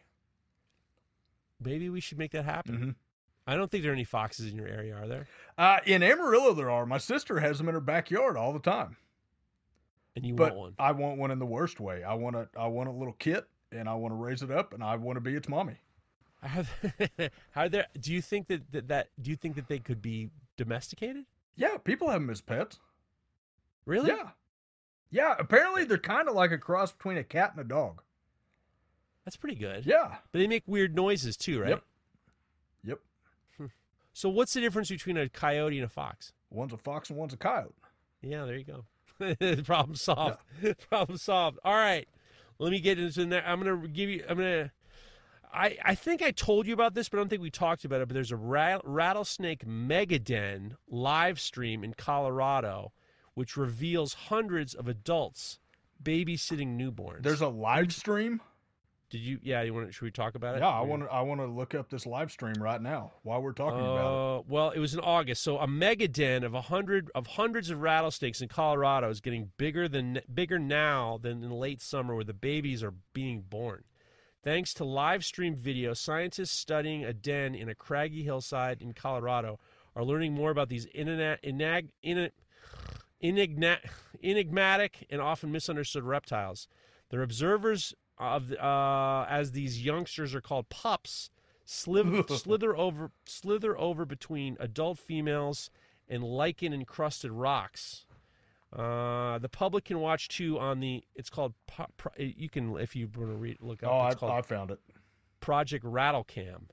Maybe we should make that happen. Mm-hmm. I don't think there are any foxes in your area, are there? Uh, in Amarillo, there are. My sister has them in her backyard all the time. And you but want one? I want one in the worst way. I want a, I want a little kit, and I want to raise it up, and I want to be its mommy. I have. How there? Do you think that, that that? Do you think that they could be domesticated? Yeah, people have them as pets. Really? Yeah. Yeah. Apparently, they're kind of like a cross between a cat and a dog. That's pretty good. Yeah. But they make weird noises too, right? Yep. Yep. So what's the difference between a coyote and a fox? One's a fox and one's a coyote. Yeah, there you go. Problem solved. Yeah. Problem solved. All right. Let me get into that. I'm gonna give you. I'm gonna. I, I think I told you about this, but I don't think we talked about it. But there's a rat, rattlesnake megaden live stream in Colorado, which reveals hundreds of adults babysitting newborns. There's a live stream. Did you? Yeah, you want? Should we talk about it? Yeah, I want to. I want to look up this live stream right now while we're talking uh, about it. Well, it was in August, so a megaden of a hundred of hundreds of rattlesnakes in Colorado is getting bigger than bigger now than in late summer, where the babies are being born. Thanks to live stream video, scientists studying a den in a craggy hillside in Colorado are learning more about these inag, inag, inag, enigma, enigmatic and often misunderstood reptiles. They're observers of uh, as these youngsters are called pups, slither, slither over slither over between adult females and lichen-encrusted rocks. Uh, the public can watch too on the. It's called. You can if you want to read look up. Oh, it's I, called I found it. Project Rattlecam.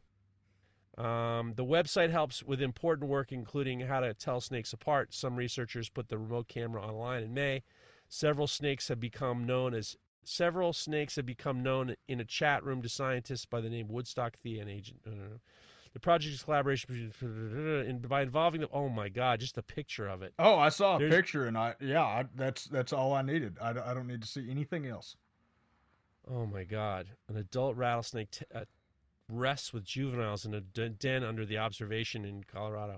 Um, the website helps with important work, including how to tell snakes apart. Some researchers put the remote camera online in May. Several snakes have become known as several snakes have become known in a chat room to scientists by the name Woodstock Thea and Agent. No, no, no. The project is collaboration and by involving the. Oh my God! Just a picture of it. Oh, I saw a There's, picture, and I yeah, I, that's that's all I needed. I, I don't need to see anything else. Oh my God! An adult rattlesnake t- uh, rests with juveniles in a den under the observation in Colorado.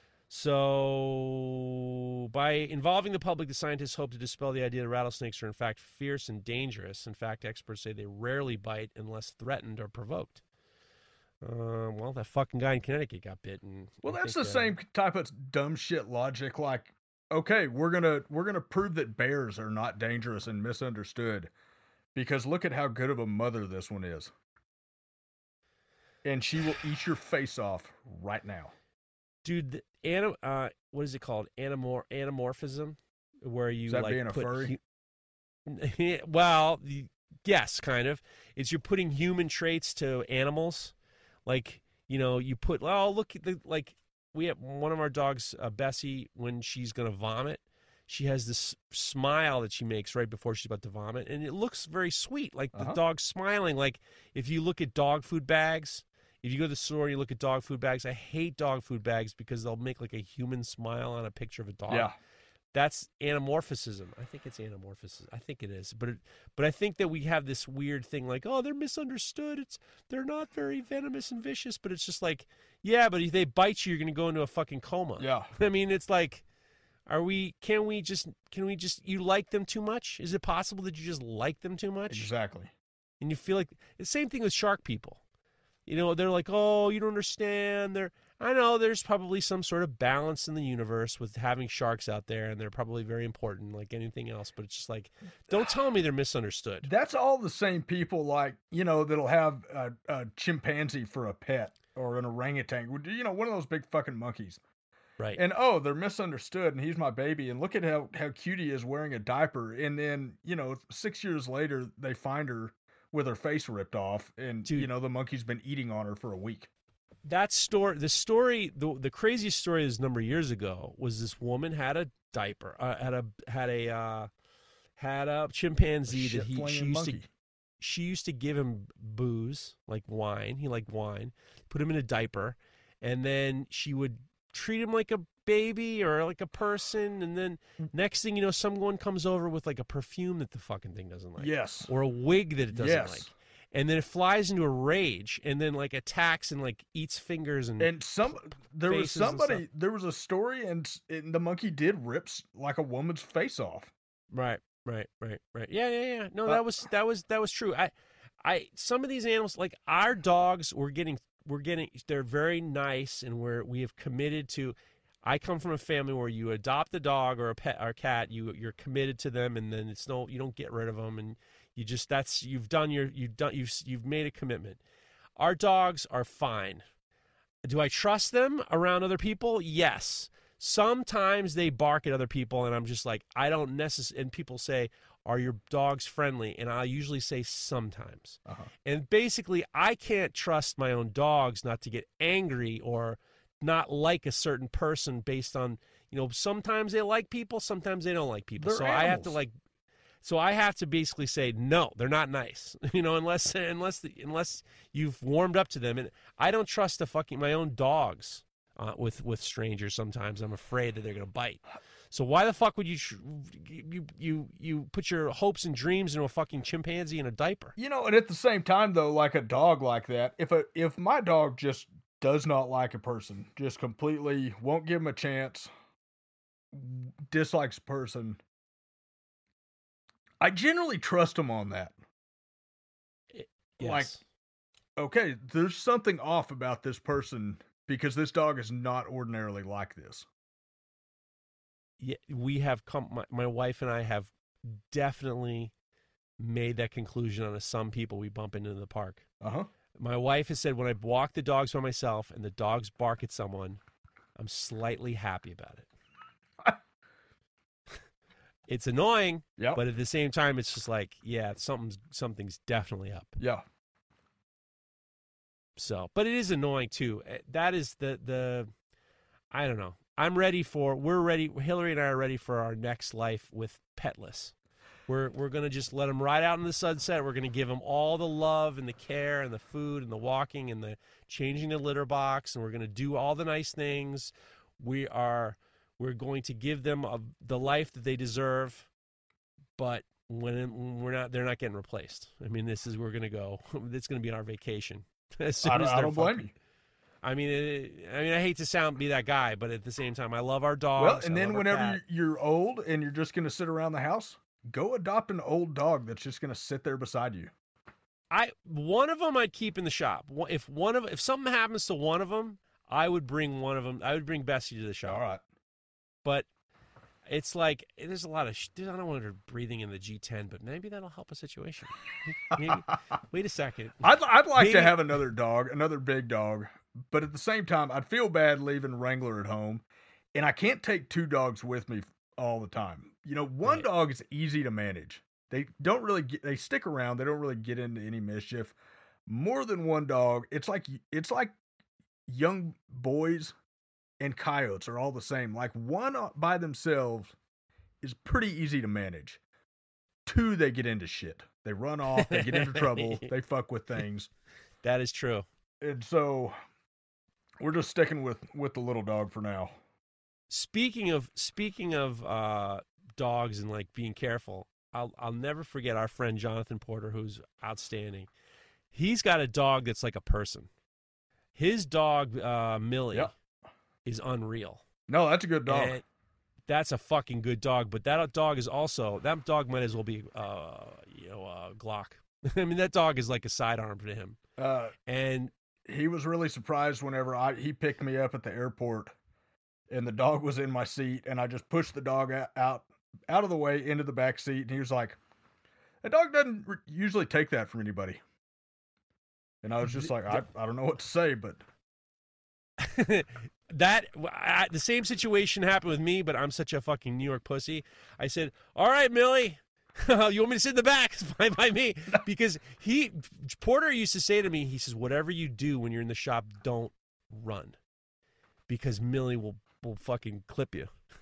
So, by involving the public, the scientists hope to dispel the idea that rattlesnakes are in fact fierce and dangerous. In fact, experts say they rarely bite unless threatened or provoked. Uh, well, that fucking guy in Connecticut got bitten. Well, I that's think, the uh, same type of dumb shit logic. Like, okay, we're gonna we're gonna prove that bears are not dangerous and misunderstood, because look at how good of a mother this one is, and she will eat your face off right now. Dude, the anim, uh, what is it called? Anamor- anamorphism, where you Is that like being a put furry? hu- well, the, yes, kind of. It's you're putting human traits to animals. Like, you know, you put, oh, look at the, like, we have one of our dogs, uh, Bessie, when she's going to vomit, she has this smile that she makes right before she's about to vomit. And it looks very sweet. Like the Uh-huh. dog's smiling. Like if you look at dog food bags, if you go to the store and you look at dog food bags, I hate dog food bags because they'll make like a human smile on a picture of a dog. Yeah. That's anamorphism. I think it's anamorphism. I think it is. But it, but I think that we have this weird thing like, oh, they're misunderstood. It's they're not very venomous and vicious. But it's just like, yeah, but if they bite you, you're going to go into a fucking coma. Yeah. I mean, it's like, are we, can we just, can we just, you like them too much? Is it possible that you just like them too much? Exactly. And you feel like, the same thing with shark people. You know, they're like, oh, you don't understand. They're, I know there's probably some sort of balance in the universe with having sharks out there, and they're probably very important like anything else. But it's just like, don't tell me they're misunderstood. That's all the same people, like, you know, that'll have a, a chimpanzee for a pet or an orangutan, you know, one of those big fucking monkeys. Right. And, oh, they're misunderstood, and he's my baby, and look at how, how cute he is wearing a diaper. And then, you know, six years later, they find her with her face ripped off, and, Dude. you know, the monkey's been eating on her for a week. That story, the story, the the craziest story is a number of years ago was this woman had a diaper, uh, had a had a uh, had a chimpanzee that he she Shit-flinging used to monkey. she used to give him booze like wine. He liked wine. Put him in a diaper, and then she would treat him like a baby or like a person. And then next thing you know, someone comes over with like a perfume that the fucking thing doesn't like. Yes. Or a wig that it doesn't Yes. like. and then it flies into a rage, and then like attacks and like eats fingers and and some there was faces and somebody stuff. there was a story, and, and the monkey did rips like a woman's face off. Right, right, right, right. Yeah, yeah, yeah. No, Uh, that was that was that was true. I, I some of these animals, like our dogs, we're getting we're getting they're very nice, and we're we have committed to. I come from a family where you adopt a dog or a pet or a cat, you you're committed to them, and then it's no you don't get rid of them, and you just that's you've done your you've done you've you've made a commitment. Our dogs are fine. Do I trust them around other people? Yes. Sometimes they bark at other people, and I'm just like, I don't necessarily. And people say, "Are your dogs friendly?" And I usually say sometimes. Uh-huh. And basically, I can't trust my own dogs not to get angry or not like a certain person based on, you know, sometimes they like people, sometimes they don't like people. They're so I have to animals. like, so I have to basically say, no, they're not nice, you know, unless, unless, the, unless you've warmed up to them. And I don't trust the fucking, my own dogs uh, with, with strangers. Sometimes I'm afraid that they're going to bite. So why the fuck would you, tr- you, you, you put your hopes and dreams into a fucking chimpanzee in a diaper? You know, and at the same time, though, like a dog like that, if a if my dog just does not like a person, just completely won't give him a chance, dislikes a person, I generally trust him on that. Yes. Like, okay, there's something off about this person because this dog is not ordinarily like this. Yeah, we have come. My, my wife and I have definitely made that conclusion on some people we bump into in the park. Uh huh. My wife has said when I walk the dogs by myself and the dogs bark at someone, I'm slightly happy about it. It's annoying, Yeah. but at the same time, it's just like, yeah, something's something's definitely up. Yeah. So, but it is annoying too. That is the the, I don't know. I'm ready for. We're ready. Hillary and I are ready for our next life with petless. We're we're gonna just let them ride out in the sunset. We're gonna give them all the love and the care and the food and the walking and the changing the litter box, and we're gonna do all the nice things. We are we're going to give them a, the life that they deserve, but when we're not, they're not getting replaced. I mean, this is we're gonna go. It's gonna be our vacation. As soon I don't, as I they're don't blame fucking- you. I mean, it, I mean, I hate to sound be that guy, but at the same time, I love our dogs. Well, and I then love our whenever cat. you're old and you're just going to sit around the house, go adopt an old dog that's just going to sit there beside you. I one of them I'd keep in the shop. One- If one of if something happens to one of them, I would bring one of them. I would bring Bessie to the shop. All right. But it's like there's a lot of. Sh- I don't want her breathing in the G ten, but maybe that'll help a situation. Maybe. Wait a second. I'd, I'd like to Maybe- have another dog, another big dog, but at the same time, I'd feel bad leaving Wrangler at home, and I can't take two dogs with me all the time. You know, one Right. dog is easy to manage. They don't really get, they stick around. They don't really get into any mischief. More than one dog, it's like it's like young boys and coyotes are all the same. Like one by themselves is pretty easy to manage. Two, they get into shit. They run off. They get into trouble. They fuck with things. That is true. And so we're just sticking with with the little dog for now. Speaking of speaking of uh, dogs and like being careful, I'll I'll never forget our friend Jonathan Porter, who's outstanding. He's got a dog that's like a person. His dog uh, Millie Yep. is unreal. No, that's a good dog. And that's a fucking good dog. But that dog is also that dog might as well be uh, you know uh, Glock. I mean that dog is like a sidearm to him. Uh, And he was really surprised whenever I he picked me up at the airport, and the dog was in my seat, and I just pushed the dog out out, out of the way into the back seat, and he was like, "A dog doesn't re- usually take that from anybody." And I was just like, I, I don't know what to say, but that I, the same situation happened with me, but I'm such a fucking New York pussy. I said, "All right, Millie, you want me to sit in the back? It's fine by me." Because he Porter used to say to me, he says, "Whatever you do when you're in the shop, don't run, because Millie will will fucking clip you."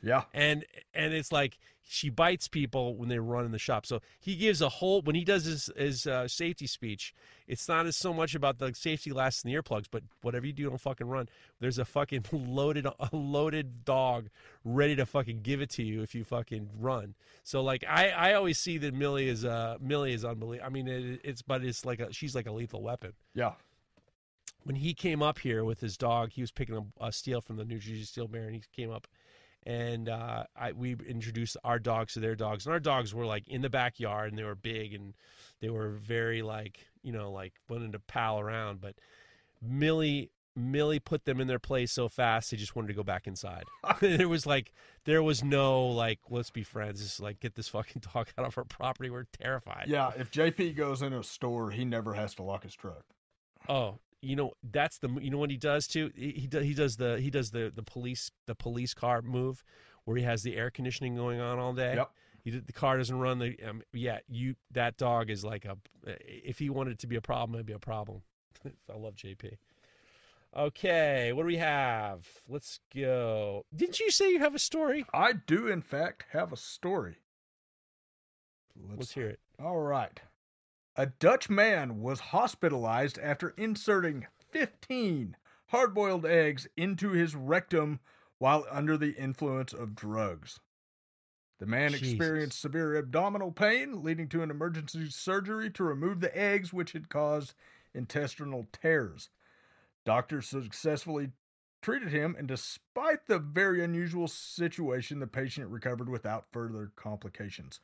Yeah. And and it's like she bites people when they run in the shop. So he gives a whole, when he does his, his uh, safety speech, it's not as so much about the safety lasts in the earplugs, but whatever you do, don't fucking run. There's a fucking loaded a loaded dog ready to fucking give it to you if you fucking run. So like I, I always see that Millie is uh Millie is unbelievable. I mean it, it's but it's like a, she's like a lethal weapon. Yeah. When he came up here with his dog, he was picking up a steal from the New Jersey Steel Bear, and he came up. And uh, I, we introduced our dogs to their dogs, and our dogs were like in the backyard, and they were big, and they were very like, you know, like wanting to pal around. But Millie, Millie put them in their place so fast, they just wanted to go back inside. There was like, there was no like, let's be friends. Just like, get this fucking dog out of our property. We're terrified. Yeah, if J P goes in a store, he never has to lock his truck. Oh. You know, that's the, you know what he does too? He, he does, he does the, he does the, the police, the police car move where he has the air conditioning going on all day. Yep. He, the car doesn't run. The, um, yeah, you, that dog is like a, if he wanted it to be a problem, it'd be a problem. I love J P. Okay. What do we have? Let's go. Didn't you say you have a story? I do, in fact, have a story. Let's, Let's hear it. All right. A Dutch man was hospitalized after inserting fifteen hard-boiled eggs into his rectum while under the influence of drugs. The man Jesus. experienced severe abdominal pain, leading to an emergency surgery to remove the eggs, which had caused intestinal tears. Doctors successfully treated him, and despite the very unusual situation, the patient recovered without further complications.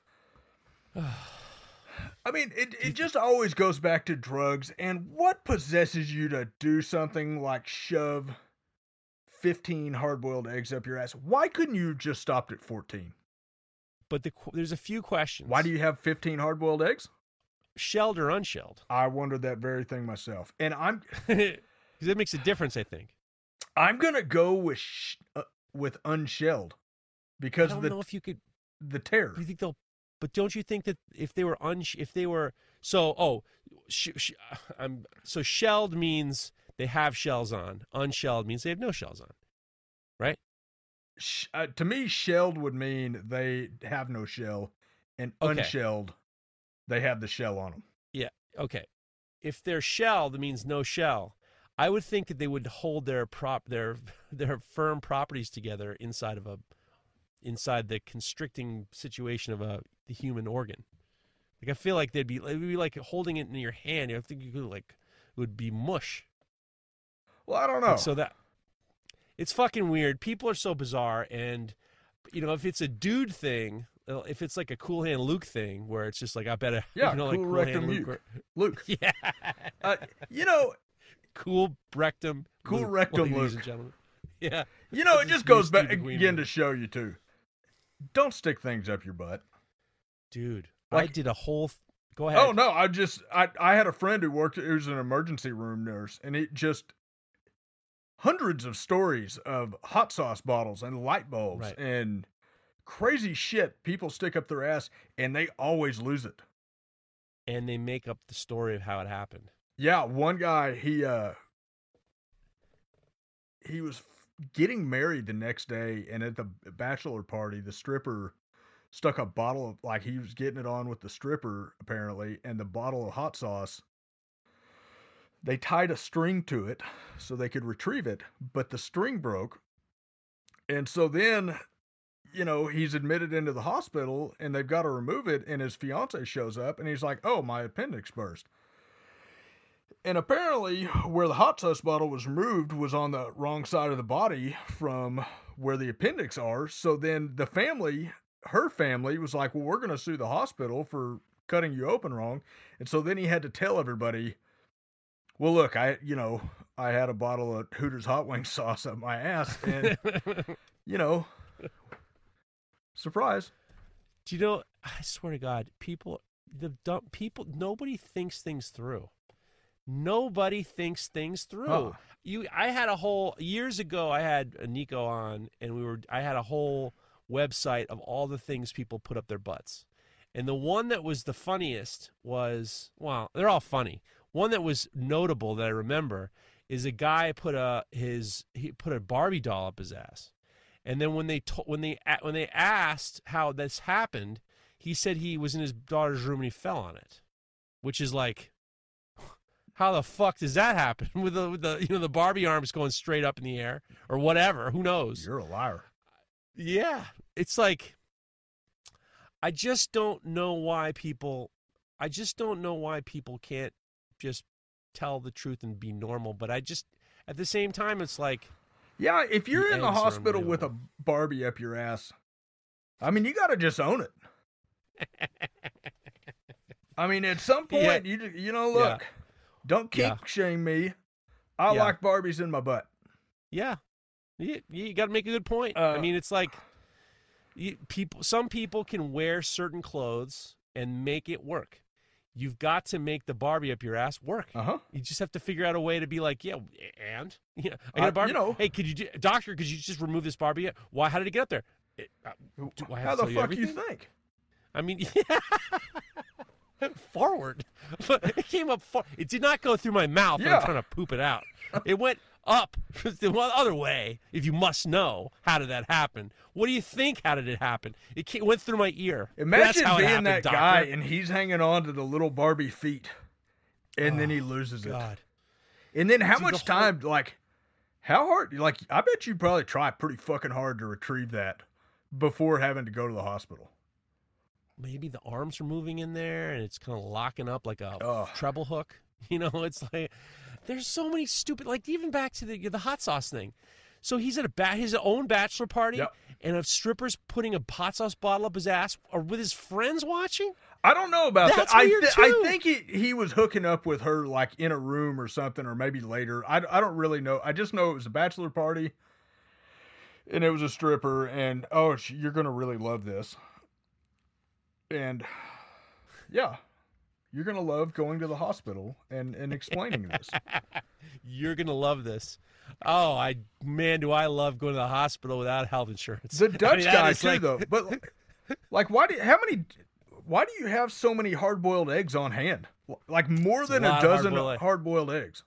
I mean, it, it just always goes back to drugs, and what possesses you to do something like shove fifteen hard-boiled eggs up your ass? Why couldn't you just stopped at fourteen? But the, there's a few questions. Why do you have fifteen hard-boiled eggs? Shelled or unshelled? I wondered that very thing myself. And I'm... Because it makes a difference, I think. I'm going to go with sh- uh, with unshelled. Because I don't the, know if you could... the tear. Do you think they'll... But don't you think that if they were un, if they were so oh, sh, sh, I'm so shelled means they have shells on. Unshelled means they have no shells on, right? Sh- uh, to me, shelled would mean they have no shell, and Okay. unshelled, they have the shell on them. Yeah. Okay. If they're shelled, it means no shell. I would think that they would hold their prop their their firm properties together inside of a inside the constricting situation of a the human organ. Like I feel like they'd be it would be like holding it in your hand. I think you could like it would be mush. Well, I don't know. And so that it's fucking weird. People are so bizarre, and you know if it's a dude thing, if it's like a Cool Hand Luke thing, where it's just like I bet a yeah, you know, cool like Cool rectum Hand Luke. Luke, Luke. yeah, uh, you know, cool rectum, cool Luke, rectum ladies Luke. and gentlemen. Yeah, You know, it This just is goes new back Stevie Queen again movie. to show you too. Don't stick things up your butt. dude. Like- I did a whole. Th- Go ahead. Oh no, I just I I had a friend who worked who was an emergency room nurse, and it just hundreds of stories of hot sauce bottles and light bulbs Right. and crazy shit people stick up their ass, and they always lose it. And they make up the story of how it happened. Yeah, one guy he uh he was getting married the next day, and at the bachelor party, the stripper stuck a bottle of, like, he was getting it on with the stripper apparently, and the bottle of hot sauce, they tied a string to it so they could retrieve it, but the string broke, and so then, you know, he's admitted into the hospital, and they've got to remove it, and his fiance shows up, and he's like, "Oh, my appendix burst." And apparently, where the hot sauce bottle was removed was on the wrong side of the body from where the appendix are. So then the family, her family, was like, "Well, we're going to sue the hospital for cutting you open wrong." And so then he had to tell everybody, "Well, look, I, you know, I had a bottle of Hooters hot wing sauce up my ass, and you know, surprise." Do you know? I swear to God, people, the dumb people, nobody thinks things through. Nobody thinks things through. Huh. You, I had a whole years ago. I had Nico on, and we were. I had a whole website of all the things people put up their butts, and the one that was the funniest was, well, they're all funny. One that was notable that I remember is a guy put a his he put a Barbie doll up his ass, And then when they to- when they a- when they asked how this happened, he said he was in his daughter's room and he fell on it, which is like, how the fuck does that happen with the with the you know the Barbie arms going straight up in the air or whatever? Who knows? You're a liar. Yeah, it's like, I just don't know why people, I just don't know why people can't just tell the truth and be normal. But I just, at the same time, it's like, yeah, if you're the in the eggs are hospital with a unbelievable. Barbie up your ass, I mean, you got to just own it. I mean, at some point, Yeah. you you know, look, Yeah. don't kink Yeah. shame me. I Yeah. like Barbies in my butt. Yeah, you, you got to make a good point. Uh, I mean, it's like, you, people. Some people can wear certain clothes and make it work. You've got to make the Barbie up your ass work. Uh huh. You just have to figure out a way to be like, yeah, and yeah, I got Uh, a Barbie. you know- Hey, could you, do, doctor? Could you just remove this Barbie? Why? How did it get up there? It, uh, do I have How to the tell fuck you you everything? think? I mean, forward. It came up far. It did not go through my mouth when Yeah. I'm trying to poop it out. It went up the other way, if you must know. How did that happen? What do you think? How did it happen? It came, went through my ear. That's Imagine how it being happened, that doctor. guy and he's hanging on to the little Barbie feet, and then he Oh, loses it. God. And then how Dude, the much whole- time, like, how hard, like, I bet you probably try pretty fucking hard to retrieve that before having to go to the hospital. Maybe the arms are moving in there and it's kind of locking up like a Ugh. treble hook. You know, it's like there's so many stupid, like even back to the the hot sauce thing. So he's at a ba- his own bachelor party, Yep. and a stripper's putting a hot sauce bottle up his ass, or with his friends watching. I don't know about That's that. I, weird, thi- too. I think he, he was hooking up with her, like, in a room or something, or maybe later. I, I don't really know. I just know it was a bachelor party, and it was a stripper, and, oh, sh- you're going to really love this. And, yeah, you're going to love going to the hospital and, and explaining this. You're gonna love this. Oh, I man, do I love going to the hospital without health insurance? The I Dutch mean, that guy, is too, like- though. But, like, why do how many... Why do you have so many hard-boiled eggs on hand? Like, more It's a than a, lot of dozen hard-boiled egg- hard-boiled eggs.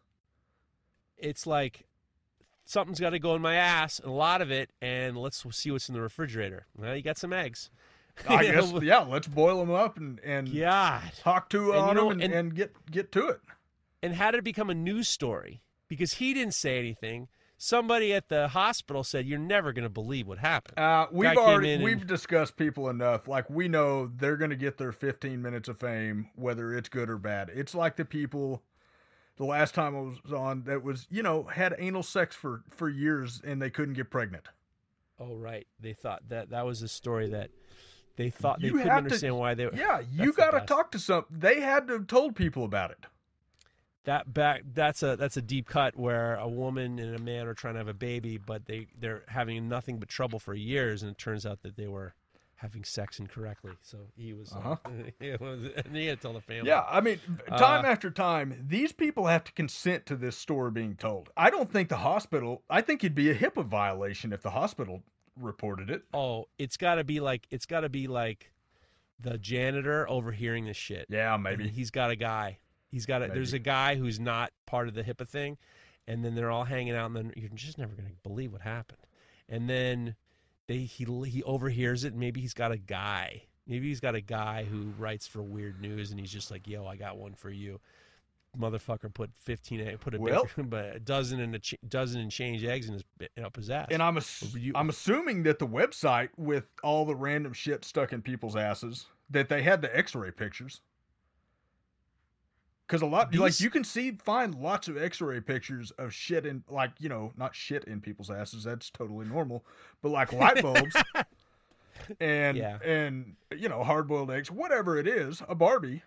It's like something's got to go in my ass, and a lot of it, and let's see what's in the refrigerator. Well, you got some eggs. I You guess, know, yeah, let's boil them up and, and God. talk to And on you know, them and, and- and get, get to it. And how did it become a news story? Because he didn't say anything. Somebody at the hospital said, "You're never going to believe what happened." Uh, Guy we've came already in we've and- discussed people enough. Like, we know they're going to get their fifteen minutes of fame, whether it's good or bad. It's like the people the last time I was on that was, you know, had anal sex for, for years and they couldn't get pregnant. Oh, right. They thought that that was a story that they thought they You couldn't have to- understand why they were. Yeah, you That's the got to best. talk to some. They had to have told people about it. That back that's a that's a deep cut where a woman and a man are trying to have a baby, but they they're having nothing but trouble for years, and it turns out that they were having sex incorrectly. So he was, Uh-huh. uh, he was and he had to tell the family. Yeah, I mean, time Uh, after time, these people have to consent to this story being told. I don't think the hospital, I think it'd be a HIPAA violation if the hospital reported it. Oh, it's got to be like it's got to be like the janitor overhearing this shit. Yeah, And maybe. he's got a guy. He's got a. There's a Maybe. guy who's not part of the HIPAA thing, and then they're all hanging out, and then you're just never going to believe what happened. And then they he he overhears it. And maybe he's got a guy. Maybe he's got a guy who writes for Weird News, and he's just like, "Yo, I got one for you." Motherfucker put fifteen egg, put a Well- big, but a dozen and a ch- dozen and change eggs in his up his ass. And I'm ass- You- I'm assuming that the website with all the random shit stuck in people's asses, that they had the X-ray pictures. Because a lot, like, These- you can see, find lots of X-ray pictures of shit in, like, you know, not shit in people's asses. That's totally normal. But like light bulbs and Yeah. and you know, hard-boiled eggs, whatever it is, a Barbie.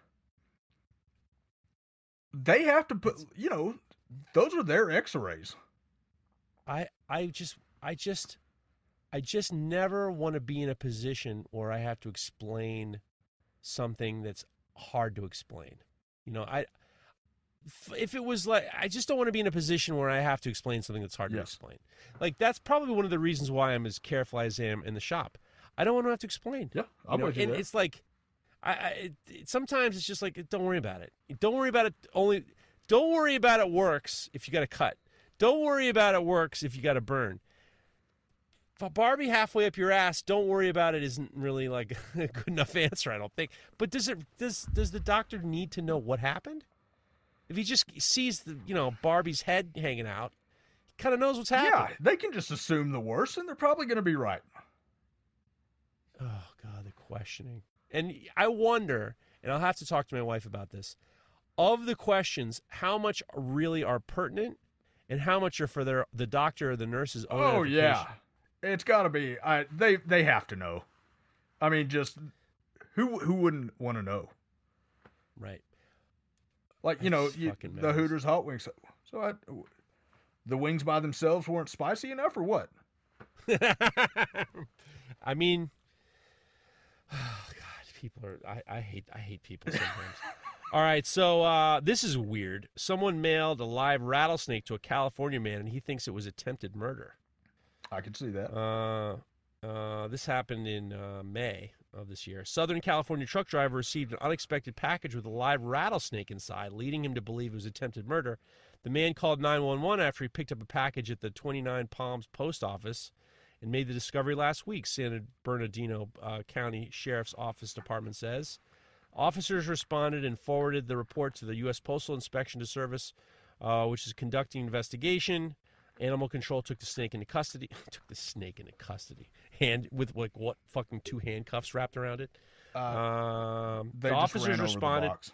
They have to put, you know, those are their X-rays. I I just I just I just never want to be in a position where I have to explain something that's hard to explain. You know, I f- if it was like I just don't want to be in a position where I have to explain something that's hard to Yes. explain. Like that's probably one of the reasons why I'm as careful as I am in the shop. I don't want to have to explain. Yeah, You I'm know, with you and there. it's like I, I it, it- sometimes it's just like don't worry about it. Don't worry about it only don't worry about it works if you got to cut. Don't worry about it works if you got to burn. Barbie halfway up your ass, don't worry about it isn't really like a good enough answer, I don't think. But does it does does the doctor need to know what happened? If he just sees the you know Barbie's head hanging out, he kind of knows what's happening. Yeah, they can just assume the worst, and they're probably going to be right. Oh God, the questioning. And I wonder, and I'll have to talk to my wife about this. Of the questions, how much really are pertinent, and how much are for their the doctor or the nurse's own Oh edification? yeah. It's got to be. I they they have to know. I mean, just who who wouldn't want to know? Right. Like you know, That's you, fucking the madness. Hooters hot wings. So, so I, the wings by themselves weren't spicy enough, or what? I mean, oh God, people are. I, I hate. I hate people sometimes. All right, so uh, this is weird. Someone mailed a live rattlesnake to a California man, and he thinks it was attempted murder. I can see that. Uh, uh, this happened in uh, May of this year. Southern California truck driver received an unexpected package with a live rattlesnake inside, leading him to believe it was attempted murder. The man called nine one one after he picked up a package at the twenty-nine Palms post office and made the discovery last week, San Bernardino uh, County Sheriff's Office Department says. Officers responded and forwarded the report to the U S Postal Inspection Service, uh, which is conducting an investigation. Animal Control took the snake into custody. took the snake into custody. Hand with like what fucking two handcuffs wrapped around it. Uh, um, they the just officers ran over responded. the box.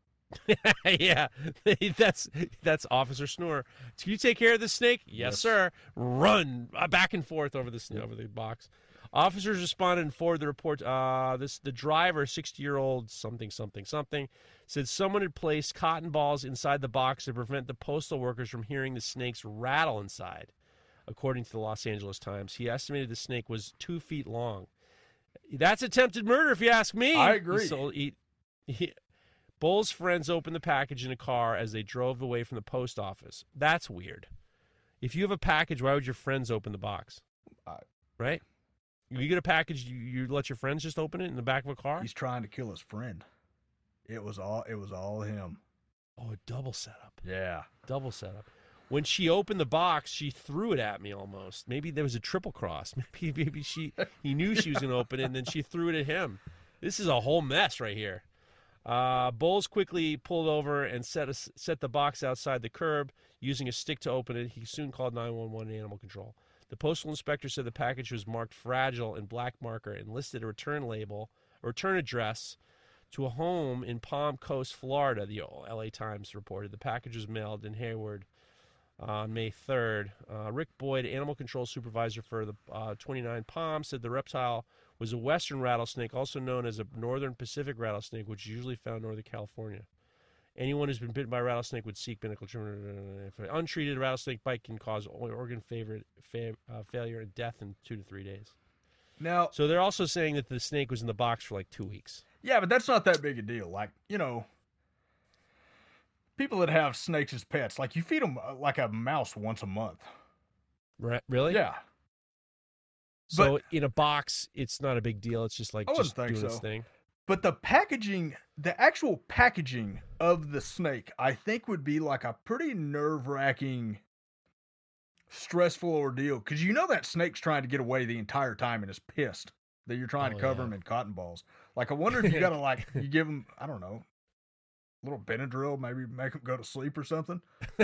yeah, that's that's Officer Snore. Can you take care of this snake? Yes, Yes. sir. Run uh, back and forth over the sn- over the box. Officers responded and forwarded the report. Uh, this the driver, sixty-year-old something something something, said someone had placed cotton balls inside the box to prevent the postal workers from hearing the snake's rattle inside. According to the Los Angeles Times, he estimated the snake was two feet long. That's attempted murder, if you ask me. I agree. He sold, he, he, Bull's friends opened the package in a car as they drove away from the post office. That's weird. If you have a package, why would your friends open the box? I, Right? You get a package, you, you let your friends just open it in the back of a car? he's trying to kill his friend. It was all. It was all him. Oh, a double setup. Yeah. Double setup. When she opened the box, she threw it at me almost. Maybe there was a triple cross. Maybe maybe she he knew she was going to open it, and then she threw it at him. This is a whole mess right here. Uh, Bowles quickly pulled over and set a, set the box outside the curb using a stick to open it. He soon called nine one one Animal Control. The postal inspector said the package was marked fragile in black marker and listed a return label, a return address to a home in Palm Coast, Florida, the L A Times reported. The package was mailed in Hayward on May third. Uh, Rick Boyd, animal control supervisor for the uh, twenty-nine Palms, said the reptile was a western rattlesnake, also known as a northern Pacific rattlesnake, which is usually found in Northern California. Anyone who's been bitten by a rattlesnake would seek medical treatment. If an untreated rattlesnake bite can cause organ favorite, fa- uh, failure and death in two to three days. Now, So they're also saying that the snake was in the box for like two weeks. yeah, but that's not that big a deal. Like, you know, people that have snakes as pets, like you feed them like a mouse once a month. Right? Really? Yeah. So But- in a box, it's not a big deal. It's just like I wouldn't just think doing its so. thing. But the packaging, the actual packaging of the snake, I think would be like a pretty nerve wracking, stressful ordeal. Because you know that snake's trying to get away the entire time and is pissed that you're trying Oh, to cover yeah. him in cotton balls. Like, I wonder if you got to, like, you give him, I don't know, a little Benadryl, maybe make him go to sleep or something.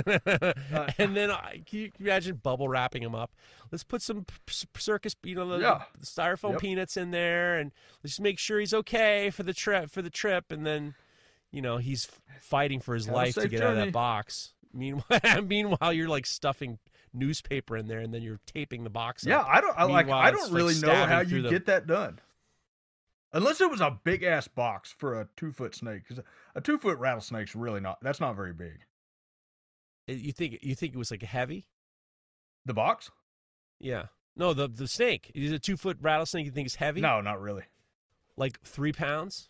and then uh, can you imagine bubble wrapping them up? Let's put some p- c- circus, you know, the, Yeah. the styrofoam Yep. peanuts in there, and let's make sure he's okay for the trip. For the trip, and then, you know, he's f- fighting for his Have a life to safe get out of journey. that box. Meanwhile, meanwhile, you're like stuffing newspaper in there, and then you're taping the box. Yeah, up. I don't, I like, Meanwhile, I it's, don't like, really know stabbing how through you the- get that done. Unless it was a big ass box for a two foot snake, because a two foot rattlesnake's really not. That's not very big. You think you think it was like heavy? The box? Yeah. No, the the snake. Is it a two foot rattlesnake? You think it's heavy? No, not really. Like three pounds?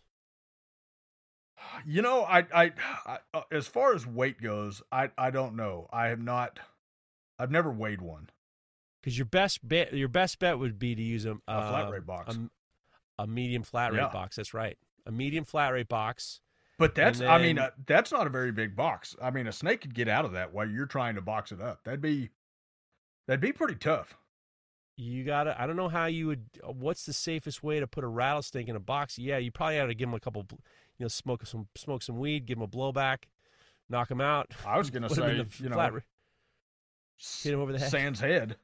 You know, I, I, I, uh, as far as weight goes, I, I don't know. I have not. I've never weighed one. Because your best bet, your best bet would be to use a, A uh, flat rate box. a, a medium flat rate Yeah. box. That's right, a medium flat rate box. But that's, And I mean, then- uh, that's not a very big box. I mean, a snake could get out of that while you're trying to box it up. That'd be, that'd be pretty tough. You gotta. I don't know how you would. What's the safest way to put a rattlesnake in a box? Yeah, you probably have to give him a couple. You know, smoke some smoke some weed, give him a blowback, knock him out. I was gonna say, you know, hit him over the head. Sans head.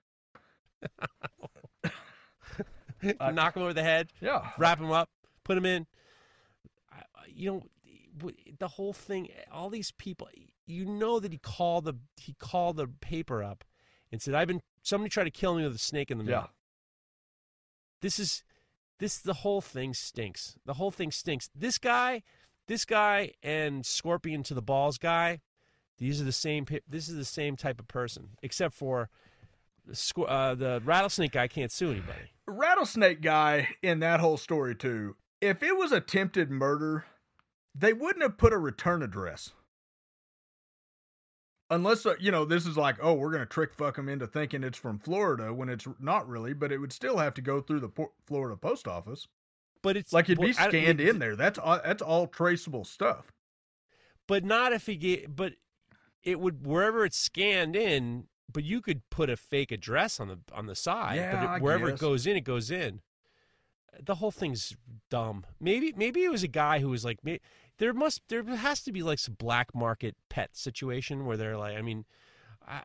Knock him over the head. Yeah. Wrap him up. Put him in. You know, the whole thing. All these people. You know that he called the he called the paper up and said, "I've been somebody tried to kill me with a snake in the mail." Yeah. This is this the whole thing stinks. The whole thing stinks. This guy, this guy, and Scorpion to the balls guy. These are the same. This is the same type of person, except for the, uh, the rattlesnake guy can't sue anybody. Rattlesnake guy in that whole story too. If it was attempted murder, they wouldn't have put a return address. Unless, uh, you know, this is like, oh, we're going to trick fuck them into thinking it's from Florida when it's not really, but it would still have to go through the po- Florida post office. But it's like it'd be but scanned I, in there. That's all, that's all traceable stuff. But not if he get, but it would, wherever it's scanned in, but you could put a fake address on the, on the side. Yeah, but it, I wherever guess. it goes in, it goes in. The whole thing's dumb. Maybe, maybe it was a guy who was like, there must, there has to be like some black market pet situation where they're like, I mean, I,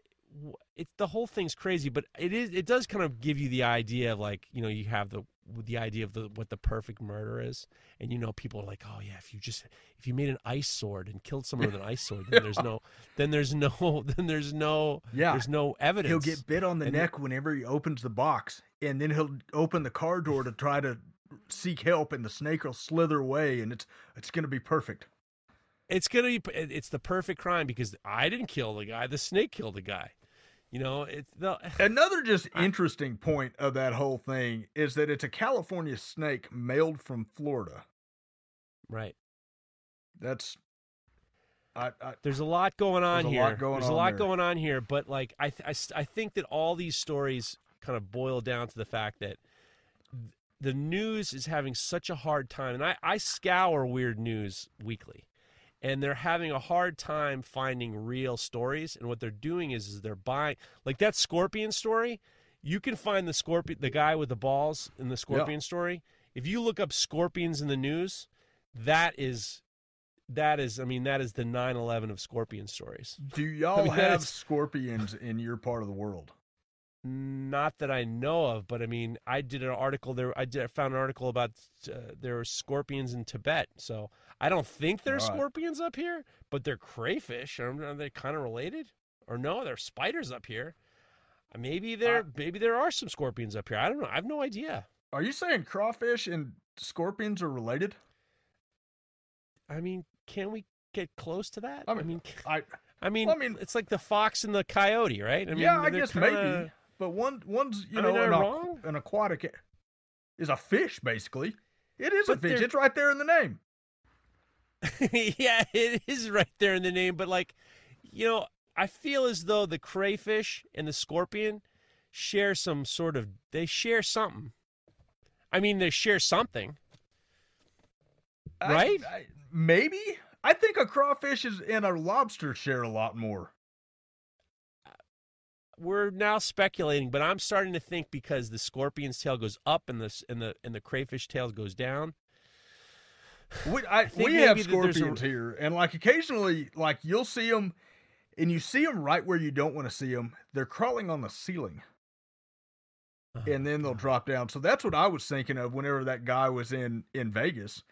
it, the whole thing's crazy, but it is, it does kind of give you the idea of like, you know, you have the, the idea of the, what the perfect murder is. And, you know, people are like, oh yeah, if you just, if you made an ice sword and killed someone with an ice sword, then yeah. there's no, then there's no, then there's no, yeah. there's no evidence. He'll get bit on the and neck whenever he opens the box, and then he'll open the car door to try to seek help, and the snake will slither away, and it's, it's going to be perfect. It's going to be, it's the perfect crime because I didn't kill the guy. The snake killed the guy. You know, it's the another just interesting point of that whole thing is that it's a California snake mailed from Florida. Right. That's. I, I, there's a lot going on there's here. A lot going there's on a lot there. going on here, but like I, th- I, I think that all these stories kind of boil down to the fact that the news is having such a hard time, and I, I scour weird news weekly. And they're having a hard time finding real stories. And what they're doing is, is they're buying, like that Scorpion story. You can find the scorpion, the guy with the balls in the Scorpion yeah. story. If you look up scorpions in the news, that is, that is, I mean, that is the nine eleven of Scorpion stories. Do y'all I mean, have is, scorpions in your part of the world? Not that I know of, but I mean, I did an article there. I did I found an article about uh, there are scorpions in Tibet. So I don't think there's right. scorpions up here, but they're crayfish. Are, are they kind of related? Or no, they're spiders up here. Maybe there, uh, maybe there are some scorpions up here. I don't know. I have no idea. Are you saying crawfish and scorpions are related? I mean, can we get close to that? I mean, I mean, I, I mean, well, I mean, it's like the fox and the coyote, right? I mean, yeah, I guess kinda... maybe. But one, one's you I know, mean, an, wrong? an aquatic is a fish, basically. It is but a fish. they're... It's right there in the name. Yeah, it is right there in the name. But like, you know, I feel as though the crayfish and the scorpion share some sort of. They share something. I mean, they share something, right? I, I, maybe. I think a crawfish is and a lobster share a lot more. We're now speculating, but I'm starting to think because the scorpion's tail goes up and the and the and the crayfish tail goes down. We I, I we have scorpions a... here, and like occasionally, like you'll see them, and you see them right where you don't want to see them. They're crawling on the ceiling, oh, and then they'll God. drop down. So that's what I was thinking of whenever that guy was in in Vegas.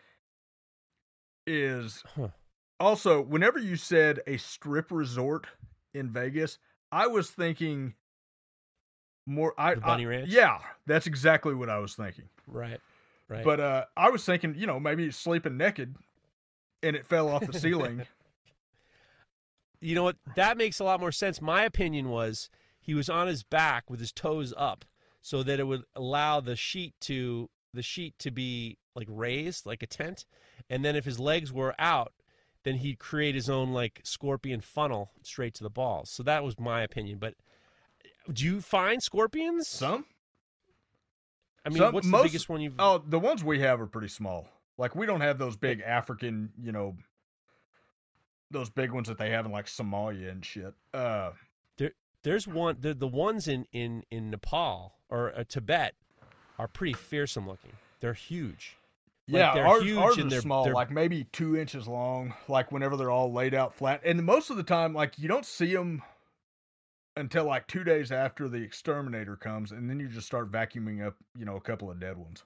Is huh. also whenever you said a strip resort in Vegas. I was thinking more. I, the Bunny I, Ranch? Yeah, that's exactly what I was thinking. Right, right. But uh, I was thinking, you know, maybe he's sleeping naked and it fell off the ceiling. You know what? That makes a lot more sense. My opinion was he was on his back with his toes up so that it would allow the sheet to the sheet to be like raised like a tent. And then if his legs were out, then he'd create his own like scorpion funnel straight to the balls. So that was my opinion. But do you find scorpions? Some. I mean, Some, what's most, the biggest one you've? Oh, the ones we have are pretty small. Like we don't have those big African, you know, those big ones that they have in like Somalia and shit. Uh, there, There's one. The the ones in in in Nepal or uh, Tibet are pretty fearsome looking. They're huge. Like, Yeah, they're ours, huge ours and are they're small, they're, like maybe two inches long. Like whenever they're all laid out flat, and most of the time, like you don't see them until like two days after the exterminator comes, and then you just start vacuuming up, you know, a couple of dead ones.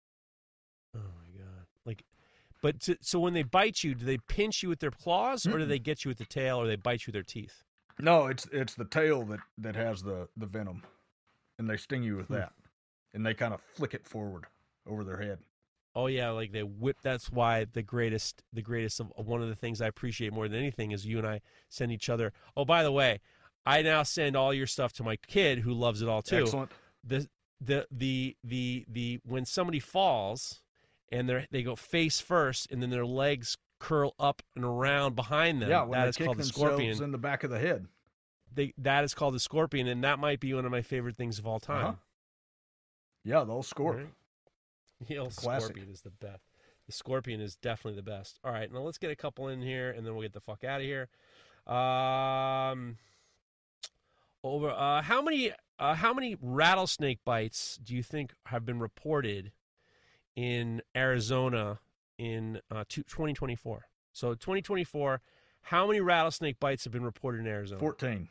Oh my god! Like, but to, so when they bite you, do they pinch you with their claws, or do they get you with the tail, or they bite you with their teeth? No, it's it's the tail that that has the the venom, and they sting you with Hmm. that, and they kind of flick it forward over their head. Oh yeah, like they whip. That's why the greatest, the greatest of one of the things I appreciate more than anything is you and I send each other. Oh, by the way, I now send all your stuff to my kid who loves it all too. Excellent. The the the the the when somebody falls and they they go face first and then their legs curl up and around behind them. Yeah, when that they is kick called the themselves scorpion. in the back of the head. They, that is called the scorpion, and that might be one of my favorite things of all time. Uh-huh. Yeah, they'll scorp. Right? The old Classic. scorpion is the best. The scorpion is definitely the best. All right, now let's get a couple in here, and then we'll get the fuck out of here. Um, over. Uh, how many? Uh, how many rattlesnake bites do you think have been reported in Arizona in uh, twenty twenty-four? So twenty twenty-four, how many rattlesnake bites have been reported in Arizona? fourteen.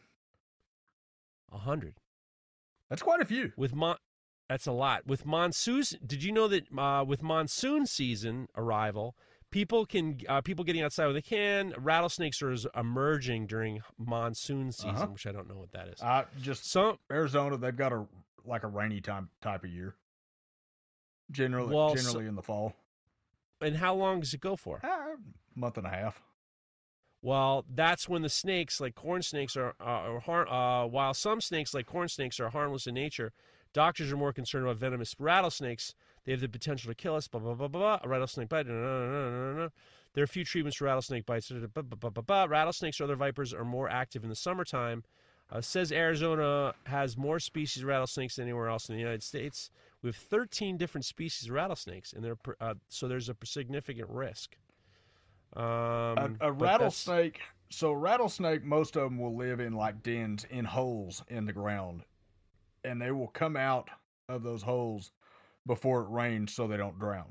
A hundred. That's quite a few. With mon- That's a lot. With monsoons, did you know that uh, with monsoon season arrival, people can uh, people getting outside when they can, rattlesnakes are emerging during monsoon season, Uh-huh. which I don't know what that is. Uh, just Some Arizona, they've got a like a rainy time type of year. Generally, Well, generally so- in the fall. and how long does it go for? Uh, month and a half. Well, that's when the snakes, like corn snakes, are, uh, are har- uh, while some snakes, like corn snakes, are harmless in nature. Doctors are more concerned about venomous rattlesnakes. They have the potential to kill us. Blah blah blah blah. blah. A rattlesnake bite. No, no, no, no, no. There are few treatments for rattlesnake bites. Blah, blah, blah, blah, blah. Rattlesnakes or other vipers are more active in the summertime. Uh, says Arizona has more species of rattlesnakes than anywhere else in the United States. We have thirteen different species of rattlesnakes, and they're pr- uh, so there's a significant risk. Um, A, a but that's- rattlesnake. So rattlesnake, most of them will live in like dens in holes in the ground, and they will come out of those holes before it rains so they don't drown.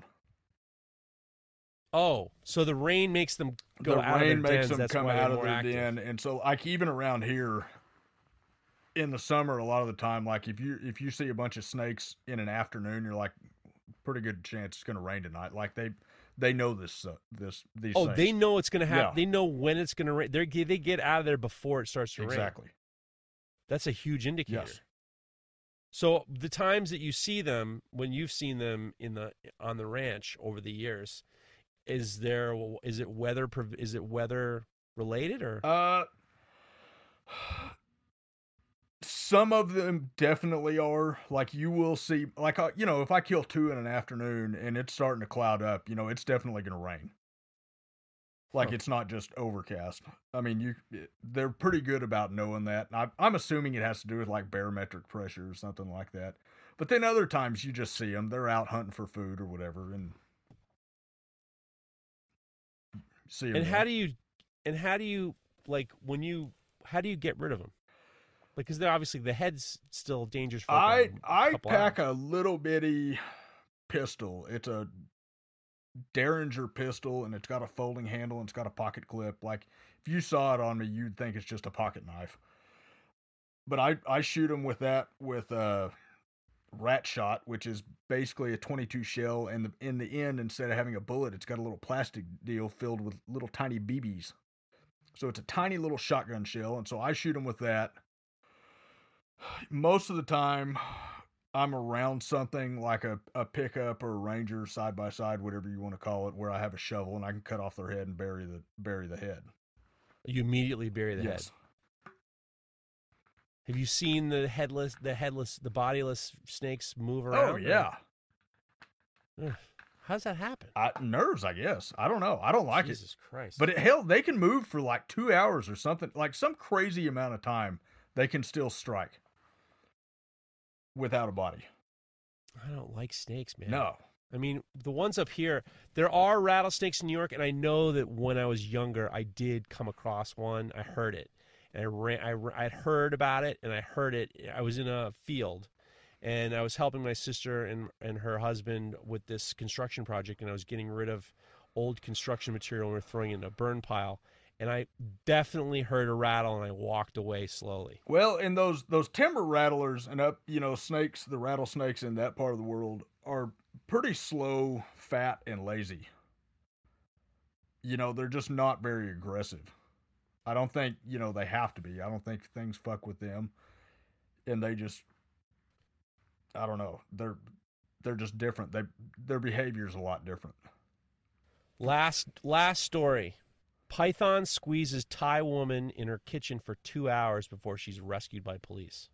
Oh, so the rain makes them go the out rain of their makes dens. them That's come why they're out of more their active. den, and so like even around here in the summer, a lot of the time, like if you if you see a bunch of snakes in an afternoon, you're like, pretty good chance it's going to rain tonight. Like they they know this uh, this these. Oh, things. they know it's going to happen. Yeah. They know when it's going to rain. They they get out of there before it starts to rain. Exactly. That's a huge indicator. Yes. So the times that you see them, when you've seen them in the on the ranch over the years, is there is it weather prov- is it weather related or? Uh, some of them definitely are. Like you will see, like uh, you know, if I kill two in an afternoon and it's starting to cloud up, you know, it's definitely going to rain. Like Huh. it's not just overcast. I mean, you they're pretty good about knowing that. I, I'm assuming it has to do with like barometric pressure or something like that. But then other times you just see them. They're out hunting for food or whatever, and see 'em And there. how do you, and how do you like when you how do you get rid of them? Like, because they're obviously the head's still dangerous for I like a I couple pack hours. a little bitty pistol. It's a Derringer pistol, and it's got a folding handle and it's got a pocket clip. Like if you saw it on me, you'd think it's just a pocket knife. But I I shoot them with that with a rat shot, which is basically a twenty-two shell, and the, in the end, instead of having a bullet, it's got a little plastic deal filled with little tiny B Bs. So it's a tiny little shotgun shell, and so I shoot them with that. Most of the time, I'm around something like a, a pickup or a Ranger side by side, whatever you want to call it, where I have a shovel and I can cut off their head and bury the bury the head. You immediately bury the yes. head. Have you seen the headless, the headless, the bodiless snakes move around? Oh yeah. Ugh. How does that happen? I, nerves, I guess. I don't know. I don't like Jesus it. Christ! But it, hell, they can move for like two hours or something, like some crazy amount of time. They can still strike without a body. I don't like snakes, man. No. I mean, the ones up here, there are rattlesnakes in New York, and I know that when I was younger, I did come across one. I heard it. And I ran, I, I'd heard about it, and I heard it. I was in a field, and I was helping my sister and, and her husband with this construction project, and I was getting rid of old construction material and we were throwing it in a burn pile. And I definitely heard a rattle, and I walked away slowly. Well, and those those timber rattlers and up, you know, snakes, the rattlesnakes in that part of the world are pretty slow, fat, and lazy. You know, they're just not very aggressive. I don't think, you know, they have to be. I don't think things fuck with them. And they just, I don't know. They're they're just different. They their behavior is a lot different. Last last story. Python squeezes Thai woman in her kitchen for two hours before she's rescued by police.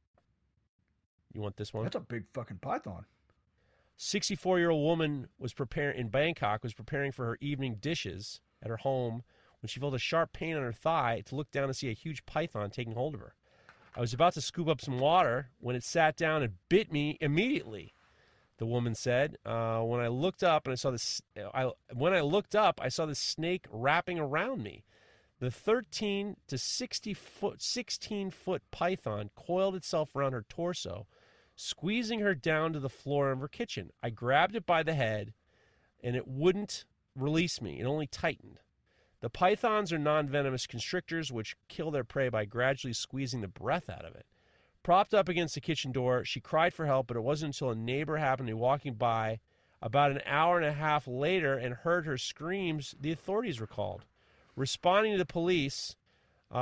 You want this one? That's a big fucking python. sixty-four-year-old woman was preparing in Bangkok was preparing for her evening dishes at her home when she felt a sharp pain on her thigh to look down and see a huge python taking hold of her. I was about to scoop up some water when it sat down and bit me immediately, the woman said. Uh, when I looked up and I saw this, I, when I looked up, I saw the snake wrapping around me. The thirteen to sixty foot, sixteen foot python coiled itself around her torso, squeezing her down to the floor of her kitchen. I grabbed it by the head, and it wouldn't release me. It only tightened. The pythons are non-venomous constrictors, which kill their prey by gradually squeezing the breath out of it. Propped up against the kitchen door, she cried for help, but it wasn't until a neighbor happened to be walking by about an hour and a half later and heard her screams the authorities were called. Responding to the police, uh,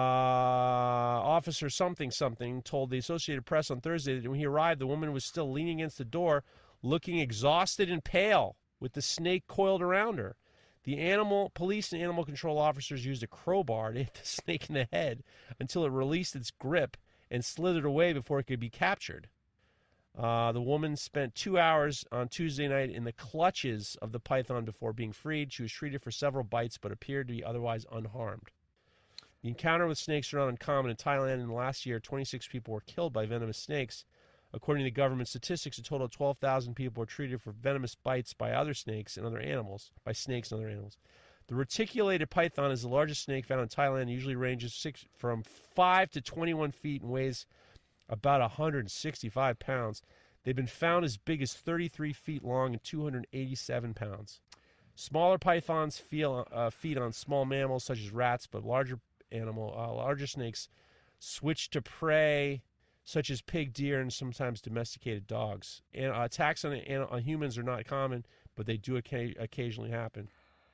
Officer something something told the Associated Press on Thursday that when he arrived, the woman was still leaning against the door, looking exhausted and pale, with the snake coiled around her. The animal police and animal control officers used a crowbar to hit the snake in the head until it released its grip and slithered away before it could be captured. Uh, the woman spent two hours on Tuesday night in the clutches of the python before being freed. She was treated for several bites but appeared to be otherwise unharmed. The encounter with snakes are not uncommon in Thailand. In the last year, twenty-six people were killed by venomous snakes. According to government statistics, a total of twelve thousand people were treated for venomous bites by other snakes and other animals, by snakes and other animals. The reticulated python is the largest snake found in Thailand. It usually ranges six, from five to twenty-one feet and weighs about one hundred sixty-five pounds. They've been found as big as thirty-three feet long and two hundred eighty-seven pounds. Smaller pythons feel, uh, feed on small mammals such as rats, but larger animal, uh, larger snakes switch to prey such as pig, deer, and sometimes domesticated dogs. And, uh, attacks on, on humans are not common, but they do oca- occasionally happen.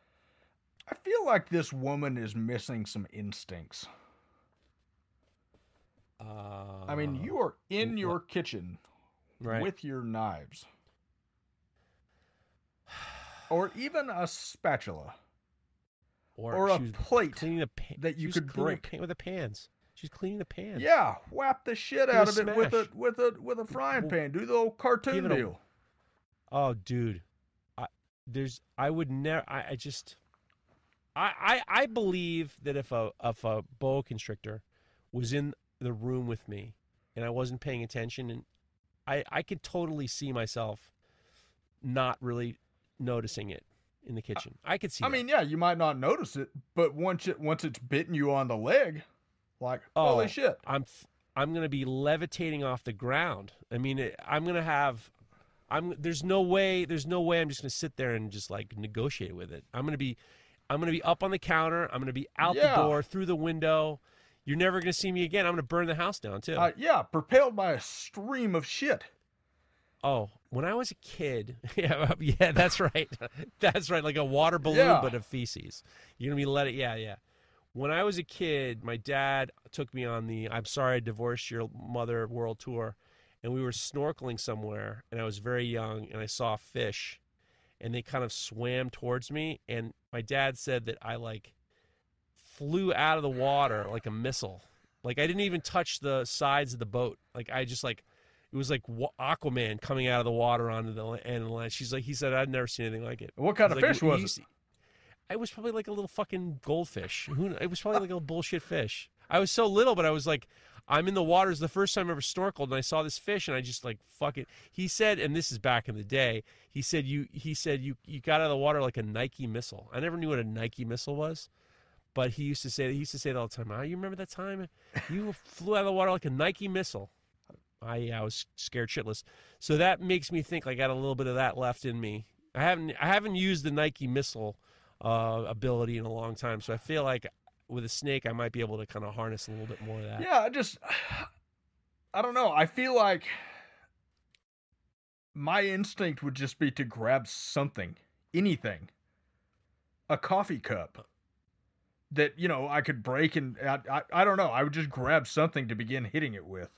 I feel like this woman is missing some instincts. Uh, I mean, you are in your what? kitchen right. with your knives. Or even a spatula. Or, or a plate the pa- that you could break. Pan- with the pans. She's cleaning the pans. Yeah, whap the shit out of it with a with a with a frying pan. Do the old cartoon deal. A, oh, dude, I, there's I would never. I, I just, I, I I believe that if a if a boa constrictor was in the room with me and I wasn't paying attention, and I I could totally see myself not really noticing it in the kitchen. I, I could see. I that. mean, yeah, you might not notice it, but once it once it's bitten you on the leg. Like, oh, holy shit. I'm I'm going to be levitating off the ground. I mean, it, I'm going to have I'm there's no way there's no way I'm just going to sit there and just like negotiate with it. I'm going to be I'm going to be up on the counter. I'm going to be out yeah. the door, through the window. You're never going to see me again. I'm going to burn the house down too. Uh, yeah, propelled by a stream of shit. Oh, when I was a kid, yeah, yeah, that's right. That's right, like a water balloon yeah. but of feces. You're going to be let it yeah, yeah. When I was a kid, my dad took me on the I'm Sorry I Divorced Your Mother world tour, and we were snorkeling somewhere, and I was very young, and I saw a fish, and they kind of swam towards me, and my dad said that I, like, flew out of the water like a missile. Like, I didn't even touch the sides of the boat. Like, I just, like, it was like Aquaman coming out of the water onto the end of the line. She's like, he said, I'd never seen anything like it. What kind of like, fish was it? It was probably like a little fucking goldfish. Who? It was probably like a bullshit fish. I was so little, but I was like, I'm in the waters the first time I ever snorkeled, and I saw this fish, and I just like, fuck it. He said, and this is back in the day, he said, you He said you you got out of the water like a Nike missile. I never knew what a Nike missile was, but he used to say he used to say that all the time. Oh, you remember that time you flew out of the water like a Nike missile? I I was scared shitless. So that makes me think I got a little bit of that left in me. I haven't I haven't used the Nike missile uh, ability in a long time, so I feel like with a snake I might be able to kind of harness a little bit more of that. Yeah, I just I don't know. I feel like my instinct would just be to grab something, anything, a coffee cup that, you know, I could break, and I, I, I don't know. I would just grab something to begin hitting it with.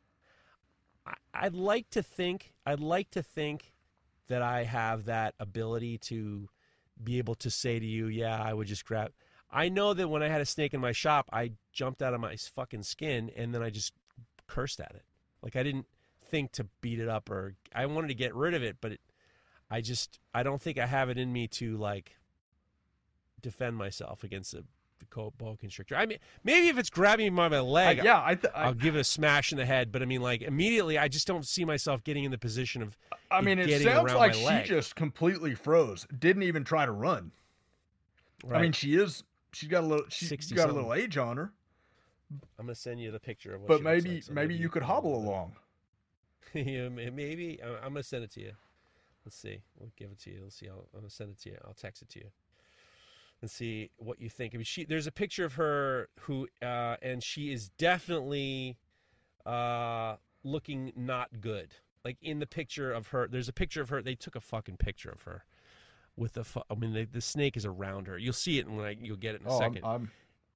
I, I'd like to think, I'd like to think that I have that ability to be able to say to you, yeah, I would just grab. I know that when I had a snake in my shop, I jumped out of my fucking skin and then I just cursed at it. Like I didn't think to beat it up, or I wanted to get rid of it, but it, I just I don't think I have it in me to like defend myself against a boa constrictor. I mean, maybe if it's grabbing me by my leg, I, yeah, I th- I'll I, give it a smash in the head. But I mean, like immediately, I just don't see myself getting in the position of. I mean, it it getting sounds around like my she leg. just completely froze. Didn't even try to run. Right. I mean, she is. She's got a little. She's sixty got a something. little age on her. I'm gonna send you the picture of what. But she looks maybe, like, so maybe you could can hobble look at it. along. Yeah, maybe I'm I'm gonna send it to you. Let's see. We'll give it to you. Let's see. I'll, I'm gonna send it to you. I'll text it to you and see what you think. I mean, she there's a picture of her who, uh, and she is definitely uh, looking not good. Like in the picture of her, there's a picture of her. They took a fucking picture of her with the. Fu- I mean, the, the snake is around her. You'll see it when I, you'll get it in a Oh, I'm, second. I'm.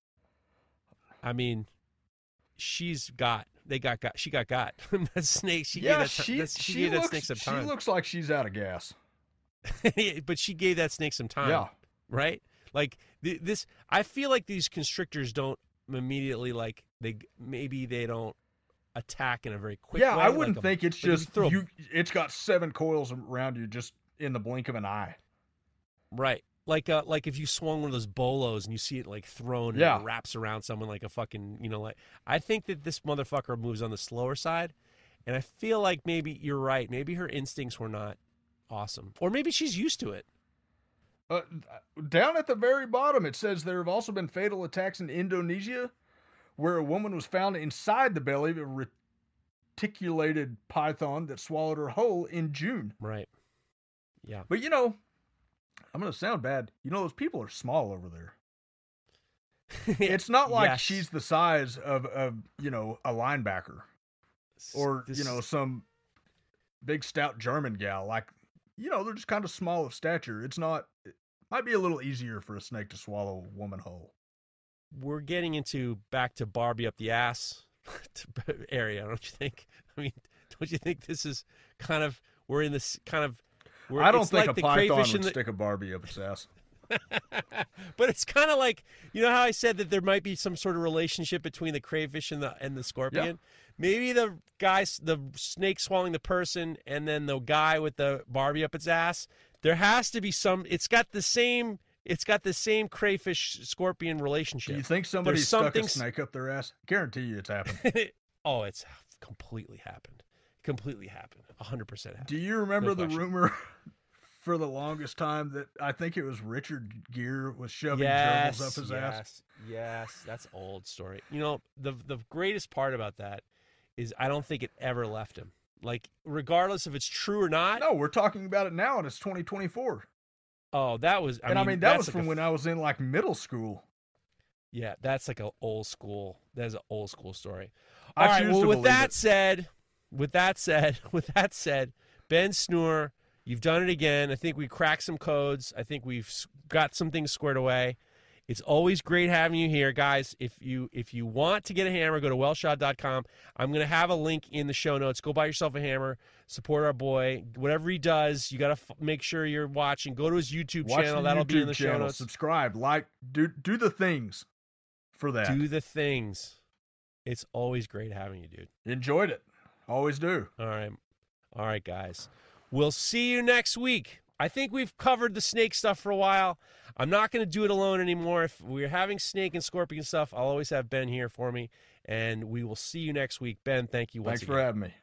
I mean, she's got. They got got. She got got. that snake. She Yeah, gave that. she. that, she, she gave looks. that snake some She time. looks like she's out of gas. But she gave that snake some time. Yeah. Right. Like th- this. I feel like these constrictors don't immediately like they maybe they don't attack in a very quick Yeah, way. I wouldn't like a- think it's like if just you throw a- you. It's got seven coils around you, just in the blink of an eye. right. Like uh, like if you swung one of those bolos and you see it like thrown Yeah. and it wraps around someone like a fucking, you know, like I think that this motherfucker moves on the slower side, and I feel like maybe you're right. Maybe her instincts were not awesome, or maybe she's used to it. Uh, down at the very bottom, it says there have also been fatal attacks in Indonesia, where a woman was found inside the belly of a reticulated python that swallowed her whole in June. Right. Yeah. But you know, I'm going to sound bad. You know, those people are small over there. It's not like Yes. she's the size of, of, you know, a linebacker or, This- you know, some big stout German gal. Like, you know, they're just kind of small of stature. It's not, it might be a little easier for a snake to swallow a woman whole. we're getting into back to Barbie up the ass area, don't you think? I mean, don't you think this is kind of we're in this kind of? We're, I don't it's think like a the python crayfish would in the, stick a Barbie up its ass. but it's kind of like, you know how I said that there might be some sort of relationship between the crayfish and the and the scorpion. Yeah. Maybe the guy, the snake swallowing the person, and then the guy with the Barbie up its ass. There has to be some. It's got the same. It's got the same crayfish scorpion relationship. Do you think somebody There's stuck something a s- snake up their ass? Guarantee you it's happened. Oh, it's completely happened. Completely happened. A hundred percent happened. Do you remember No the question. rumor for the longest time that I think it was Richard Gere was shoving Yes, gerbils up his yes, ass? yes. That's old story. You know, the the greatest part about that is I don't think it ever left him. Like, regardless if it's true or not. No, we're talking about it now, and it's twenty twenty-four. Oh, that was. I and mean, I mean, that that's was like from a- when I was in like middle school. Yeah, that's like an old school. That's an old school story. I All right. choose Well, to with believe that it. said, with that said, with that said, Ben Snur, you've done it again. I think we cracked some codes. I think we've s- got some things squared away. It's always great having you here, guys. If you if you want to get a hammer, go to wellshot dot com. I'm going to have a link in the show notes. Go buy yourself a hammer. Support our boy. Whatever he does, you got to f- make sure you're watching. Go to his YouTube Watch channel. the That'll YouTube be in the channel. show notes. Subscribe, like, do do the things for that. Do the things. It's always great having you, dude. Enjoyed it. Always do. All right. All right, guys. We'll see you next week. I think we've covered the snake stuff for a while. I'm not going to do it alone anymore. If we're having snake and scorpion stuff, I'll always have Ben here for me. And we will see you next week. Ben, thank you once Thanks again. for having me.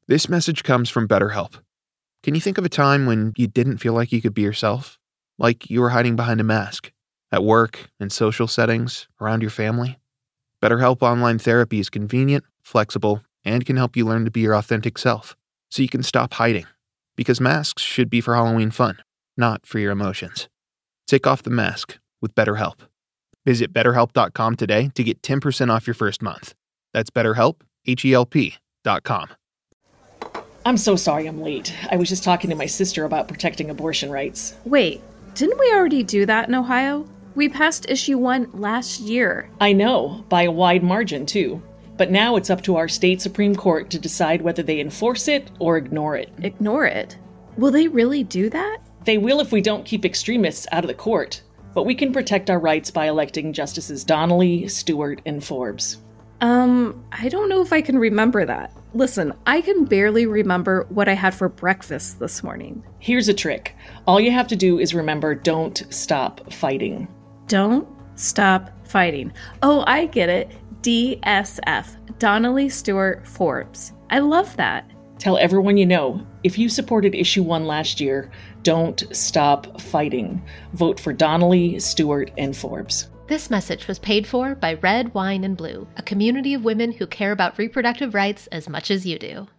This message comes from BetterHelp. Can you think of a time when you didn't feel like you could be yourself? Like you were hiding behind a mask? At work, in social settings, around your family? BetterHelp Online Therapy is convenient, flexible, and can help you learn to be your authentic self, so you can stop hiding. Because masks should be for Halloween fun, not for your emotions. Take off the mask with BetterHelp. Visit better help dot com today to get ten percent off your first month. That's BetterHelp, H E L P dot com. I'm so sorry I'm late. I was just talking to my sister about protecting abortion rights. Wait, didn't we already do that in Ohio? We passed issue one last year. I know, by a wide margin, too. But now it's up to our state Supreme Court to decide whether they enforce it or ignore it. Ignore it? Will they really do that? They will if we don't keep extremists out of the court. But we can protect our rights by electing Justices Donnelly, Stewart, and Forbes. Um, I don't know if I can remember that. Listen, I can barely remember what I had for breakfast this morning. Here's a trick. All you have to do is remember, don't stop fighting. Don't stop fighting. Oh, I get it. D S F, Donnelly Stewart Forbes. I love that. Tell everyone you know, if you supported issue one last year, don't stop fighting. Vote for Donnelly, Stewart, and Forbes. This message was paid for by Red Wine and Blue, a community of women who care about reproductive rights as much as you do.